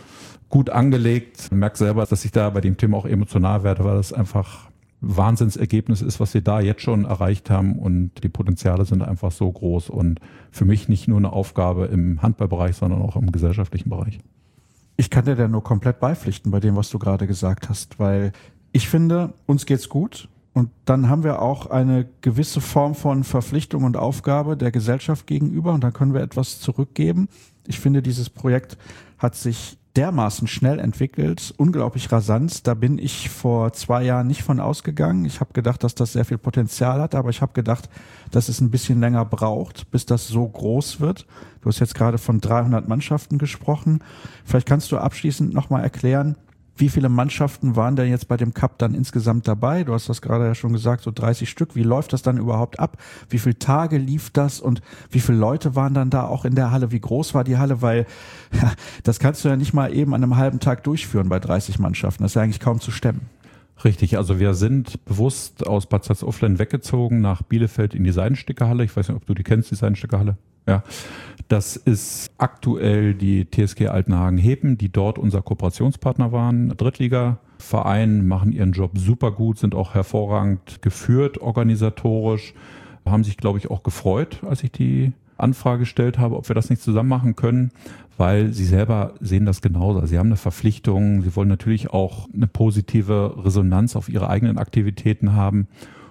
gut angelegt. Ich merke selber, dass ich da bei dem Thema auch emotional werde, weil das einfach Wahnsinnsergebnis ist, was wir da jetzt schon erreicht haben und die Potenziale sind einfach so groß und für mich nicht nur eine Aufgabe im Handballbereich, sondern auch im gesellschaftlichen Bereich. Ich kann dir da nur komplett beipflichten bei dem, was du gerade gesagt hast, weil ich finde, uns geht's gut und dann haben wir auch eine gewisse Form von Verpflichtung und Aufgabe der Gesellschaft gegenüber und dann können wir etwas zurückgeben. Ich finde, dieses Projekt hat sich dermaßen schnell entwickelt, unglaublich rasant. Da bin ich vor zwei Jahren nicht von ausgegangen. Ich habe gedacht, dass das sehr viel Potenzial hat, aber ich habe gedacht, dass es ein bisschen länger braucht, bis das so groß wird. Du hast jetzt gerade von dreihundert Mannschaften gesprochen. Vielleicht kannst du abschließend nochmal erklären, Wie viele Mannschaften waren denn jetzt bei dem Cup dann insgesamt dabei? Du hast das gerade ja schon gesagt, so dreißig Stück. Wie läuft das dann überhaupt ab? Wie viele Tage lief das und wie viele Leute waren dann da auch in der Halle? Wie groß war die Halle? Weil ja, das kannst du ja nicht mal eben an einem halben Tag durchführen bei dreißig Mannschaften. Das ist ja eigentlich kaum zu stemmen. Richtig, also wir sind bewusst aus Bad Salzuflen weggezogen nach Bielefeld in die Seidensticker-Halle. Ich weiß nicht, ob du die kennst, die Seidensticker-Halle. Ja, das ist aktuell die T S G Altenhagen-Heben, die dort unser Kooperationspartner waren. Drittliga-Verein, machen ihren Job super gut, sind auch hervorragend geführt, organisatorisch, haben sich, glaube ich, auch gefreut, als ich die Anfrage gestellt habe, ob wir das nicht zusammen machen können, weil sie selber sehen das genauso. Sie haben eine Verpflichtung, sie wollen natürlich auch eine positive Resonanz auf ihre eigenen Aktivitäten haben.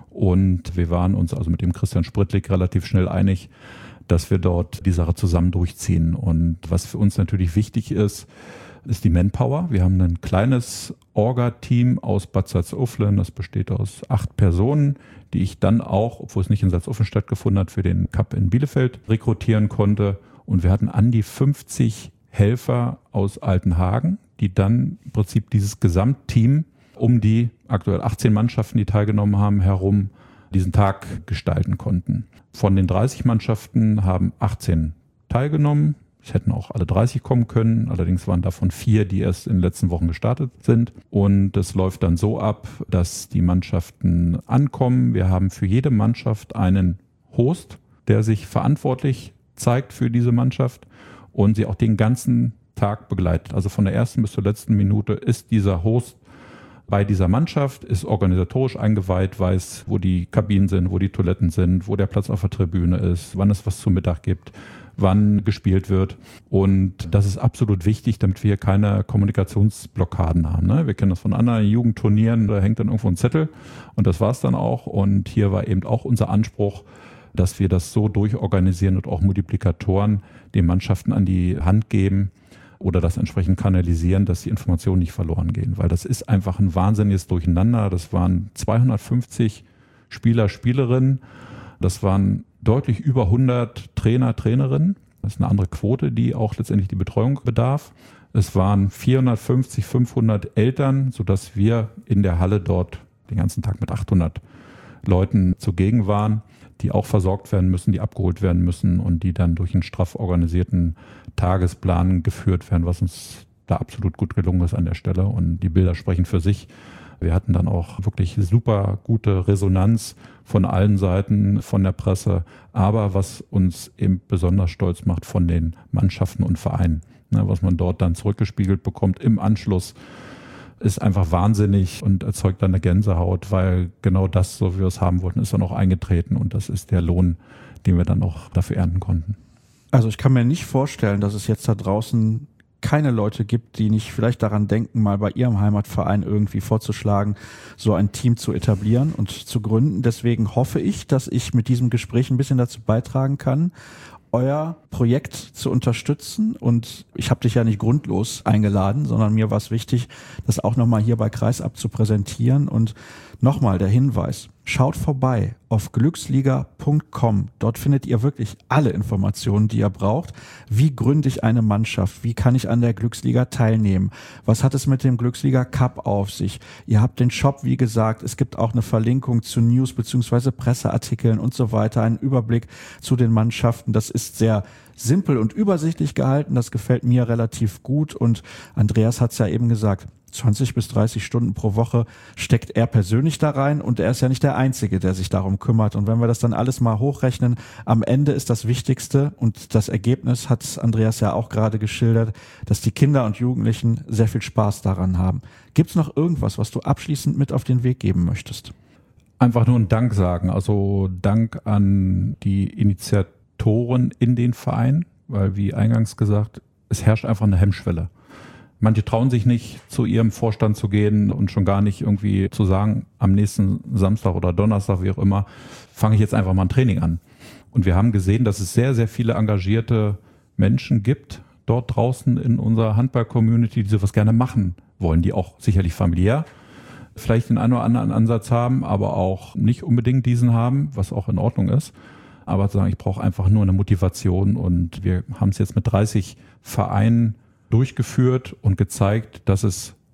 Und wir waren uns also mit dem Christian Sprittlik relativ schnell einig, dass wir dort die Sache zusammen durchziehen. Und was für uns natürlich wichtig ist, ist die Manpower. Wir haben ein kleines Orga-Team aus Bad Salzuflen. Das besteht aus acht Personen, die ich dann auch, obwohl es nicht in Salzuflen stattgefunden hat, für den Cup in Bielefeld rekrutieren konnte. Und wir hatten an die fünfzig Helfer aus Altenhagen, die dann im Prinzip dieses Gesamtteam um die aktuell achtzehn Mannschaften, die teilgenommen haben, herum diesen Tag gestalten konnten. Von den dreißig Mannschaften haben achtzehn teilgenommen. Es hätten auch alle dreißig kommen können. Allerdings waren davon vier, die erst in den letzten Wochen gestartet sind. Und es läuft dann so ab, dass die Mannschaften ankommen. Wir haben für jede Mannschaft einen Host, der sich verantwortlich zeigt für diese Mannschaft und sie auch den ganzen Tag begleitet. Also von der ersten bis zur letzten Minute ist dieser Host bei dieser Mannschaft, ist organisatorisch eingeweiht, weiß, wo die Kabinen sind, wo die Toiletten sind, wo der Platz auf der Tribüne ist, wann es was zum Mittag gibt, wann gespielt wird. Und das ist absolut wichtig, damit wir hier keine Kommunikationsblockaden haben. Ne? Wir kennen das von anderen Jugendturnieren, da hängt dann irgendwo ein Zettel und das war's dann auch. Und hier war eben auch unser Anspruch, dass wir das so durchorganisieren und auch Multiplikatoren den Mannschaften an die Hand geben, oder das entsprechend kanalisieren, dass die Informationen nicht verloren gehen. Weil das ist einfach ein wahnsinniges Durcheinander. Das waren zweihundertfünfzig Spieler, Spielerinnen. Das waren deutlich über hundert Trainer, Trainerinnen. Das ist eine andere Quote, die auch letztendlich die Betreuung bedarf. Es waren vierhundertfünfzig, fünfhundert Eltern, sodass wir in der Halle dort den ganzen Tag mit achthundert Leuten zugegen waren, die auch versorgt werden müssen, die abgeholt werden müssen und die dann durch einen straff organisierten Tagesplan geführt werden, was uns da absolut gut gelungen ist an der Stelle. Und die Bilder sprechen für sich. Wir hatten dann auch wirklich super gute Resonanz von allen Seiten, von der Presse, aber was uns eben besonders stolz macht, von den Mannschaften und Vereinen. Ne, was man dort dann zurückgespiegelt bekommt im Anschluss, ist einfach wahnsinnig und erzeugt dann eine Gänsehaut, weil genau das, so wie wir es haben wollten, ist dann auch eingetreten und das ist der Lohn, den wir dann auch dafür ernten konnten. Also ich kann mir nicht vorstellen, dass es jetzt da draußen keine Leute gibt, die nicht vielleicht daran denken, mal bei ihrem Heimatverein irgendwie vorzuschlagen, so ein Team zu etablieren und zu gründen. Deswegen hoffe ich, dass ich mit diesem Gespräch ein bisschen dazu beitragen kann, euer Projekt zu unterstützen. Und ich habe dich ja nicht grundlos eingeladen, sondern mir war es wichtig, das auch nochmal hier bei Kreisab zu präsentieren. Und nochmal der Hinweis, schaut vorbei auf glücksliga punkt com. Dort findet ihr wirklich alle Informationen, die ihr braucht. Wie gründe ich eine Mannschaft? Wie kann ich an der Glücksliga teilnehmen? Was hat es mit dem Glücksliga Cup auf sich? Ihr habt den Shop, wie gesagt. Es gibt auch eine Verlinkung zu News bzw. Presseartikeln und so weiter. Einen Überblick zu den Mannschaften. Das ist sehr simpel und übersichtlich gehalten. Das gefällt mir relativ gut. Und Andreas hat es ja eben gesagt, zwanzig bis dreißig Stunden pro Woche steckt er persönlich da rein und er ist ja nicht der Einzige, der sich darum kümmert. Und wenn wir das dann alles mal hochrechnen, am Ende ist das Wichtigste und das Ergebnis hat Andreas ja auch gerade geschildert, dass die Kinder und Jugendlichen sehr viel Spaß daran haben. Gibt es noch irgendwas, was du abschließend mit auf den Weg geben möchtest? Einfach nur einen Dank sagen. Also Dank an die Initiatoren in den Verein, weil wie eingangs gesagt, es herrscht einfach eine Hemmschwelle. Manche trauen sich nicht, zu ihrem Vorstand zu gehen und schon gar nicht irgendwie zu sagen, am nächsten Samstag oder Donnerstag, wie auch immer, fange ich jetzt einfach mal ein Training an. Und wir haben gesehen, dass es sehr, sehr viele engagierte Menschen gibt dort draußen in unserer Handball-Community, die sowas gerne machen wollen, die auch sicherlich familiär vielleicht den einen oder anderen Ansatz haben, aber auch nicht unbedingt diesen haben, was auch in Ordnung ist. Aber zu sagen, ich brauche einfach nur eine Motivation und wir haben es jetzt mit dreißig Vereinen durchgeführt und gezeigt, dass es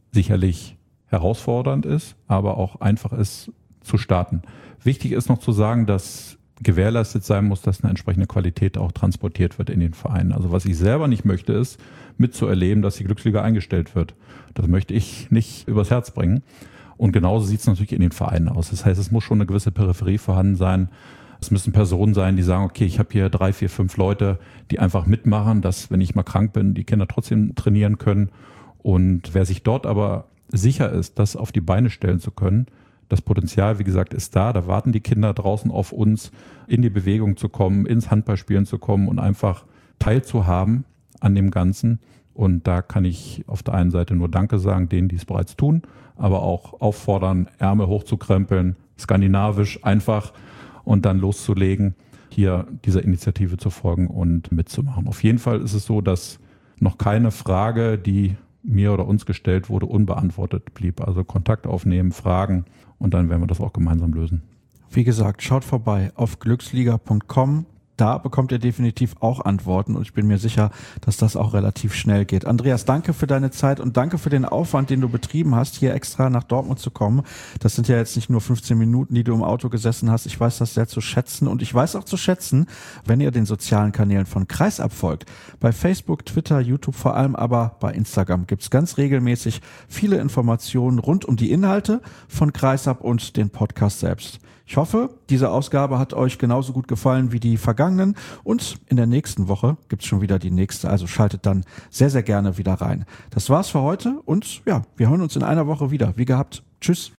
sicherlich herausfordernd ist, aber auch einfach ist zu starten. Wichtig ist noch zu sagen, dass gewährleistet sein muss, dass eine entsprechende Qualität auch transportiert wird in den Vereinen. Also was ich selber nicht möchte, ist mitzuerleben, dass die Glücksliga eingestellt wird. Das möchte ich nicht übers Herz bringen. Und genauso sieht es natürlich in den Vereinen aus. Das heißt, es muss schon eine gewisse Peripherie vorhanden sein. Es müssen Personen sein, die sagen, okay, ich habe hier drei, vier, fünf Leute, die einfach mitmachen, dass, wenn ich mal krank bin, die Kinder trotzdem trainieren können. Und wer sich dort aber sicher ist, das auf die Beine stellen zu können, das Potenzial, wie gesagt, ist da. Da warten die Kinder draußen auf uns, in die Bewegung zu kommen, ins Handballspielen zu kommen und einfach teilzuhaben an dem Ganzen. Und da kann ich auf der einen Seite nur Danke sagen, denen, die es bereits tun, aber auch auffordern, Ärmel hochzukrempeln, skandinavisch einfach und dann loszulegen, hier dieser Initiative zu folgen und mitzumachen. Auf jeden Fall ist es so, dass noch keine Frage, die mir oder uns gestellt wurde, unbeantwortet blieb. Also Kontakt aufnehmen, fragen und dann werden wir das auch gemeinsam lösen. Wie gesagt, schaut vorbei auf glücksliga punkt com. Da bekommt ihr definitiv auch Antworten und ich bin mir sicher, dass das auch relativ schnell geht. Andreas, danke für deine Zeit und danke für den Aufwand, den du betrieben hast, hier extra nach Dortmund zu kommen. Das sind ja jetzt nicht nur fünfzehn Minuten, die du im Auto gesessen hast. Ich weiß das sehr zu schätzen und ich weiß auch zu schätzen, wenn ihr den sozialen Kanälen von Kreisab folgt. Bei Facebook, Twitter, YouTube vor allem, aber bei Instagram gibt's ganz regelmäßig viele Informationen rund um die Inhalte von Kreisab und den Podcast selbst. Ich hoffe, diese Ausgabe hat euch genauso gut gefallen wie die vergangenen und in der nächsten Woche gibt's schon wieder die nächste, also schaltet dann sehr, sehr gerne wieder rein. Das war's für heute und ja, wir hören uns in einer Woche wieder. Wie gehabt, tschüss.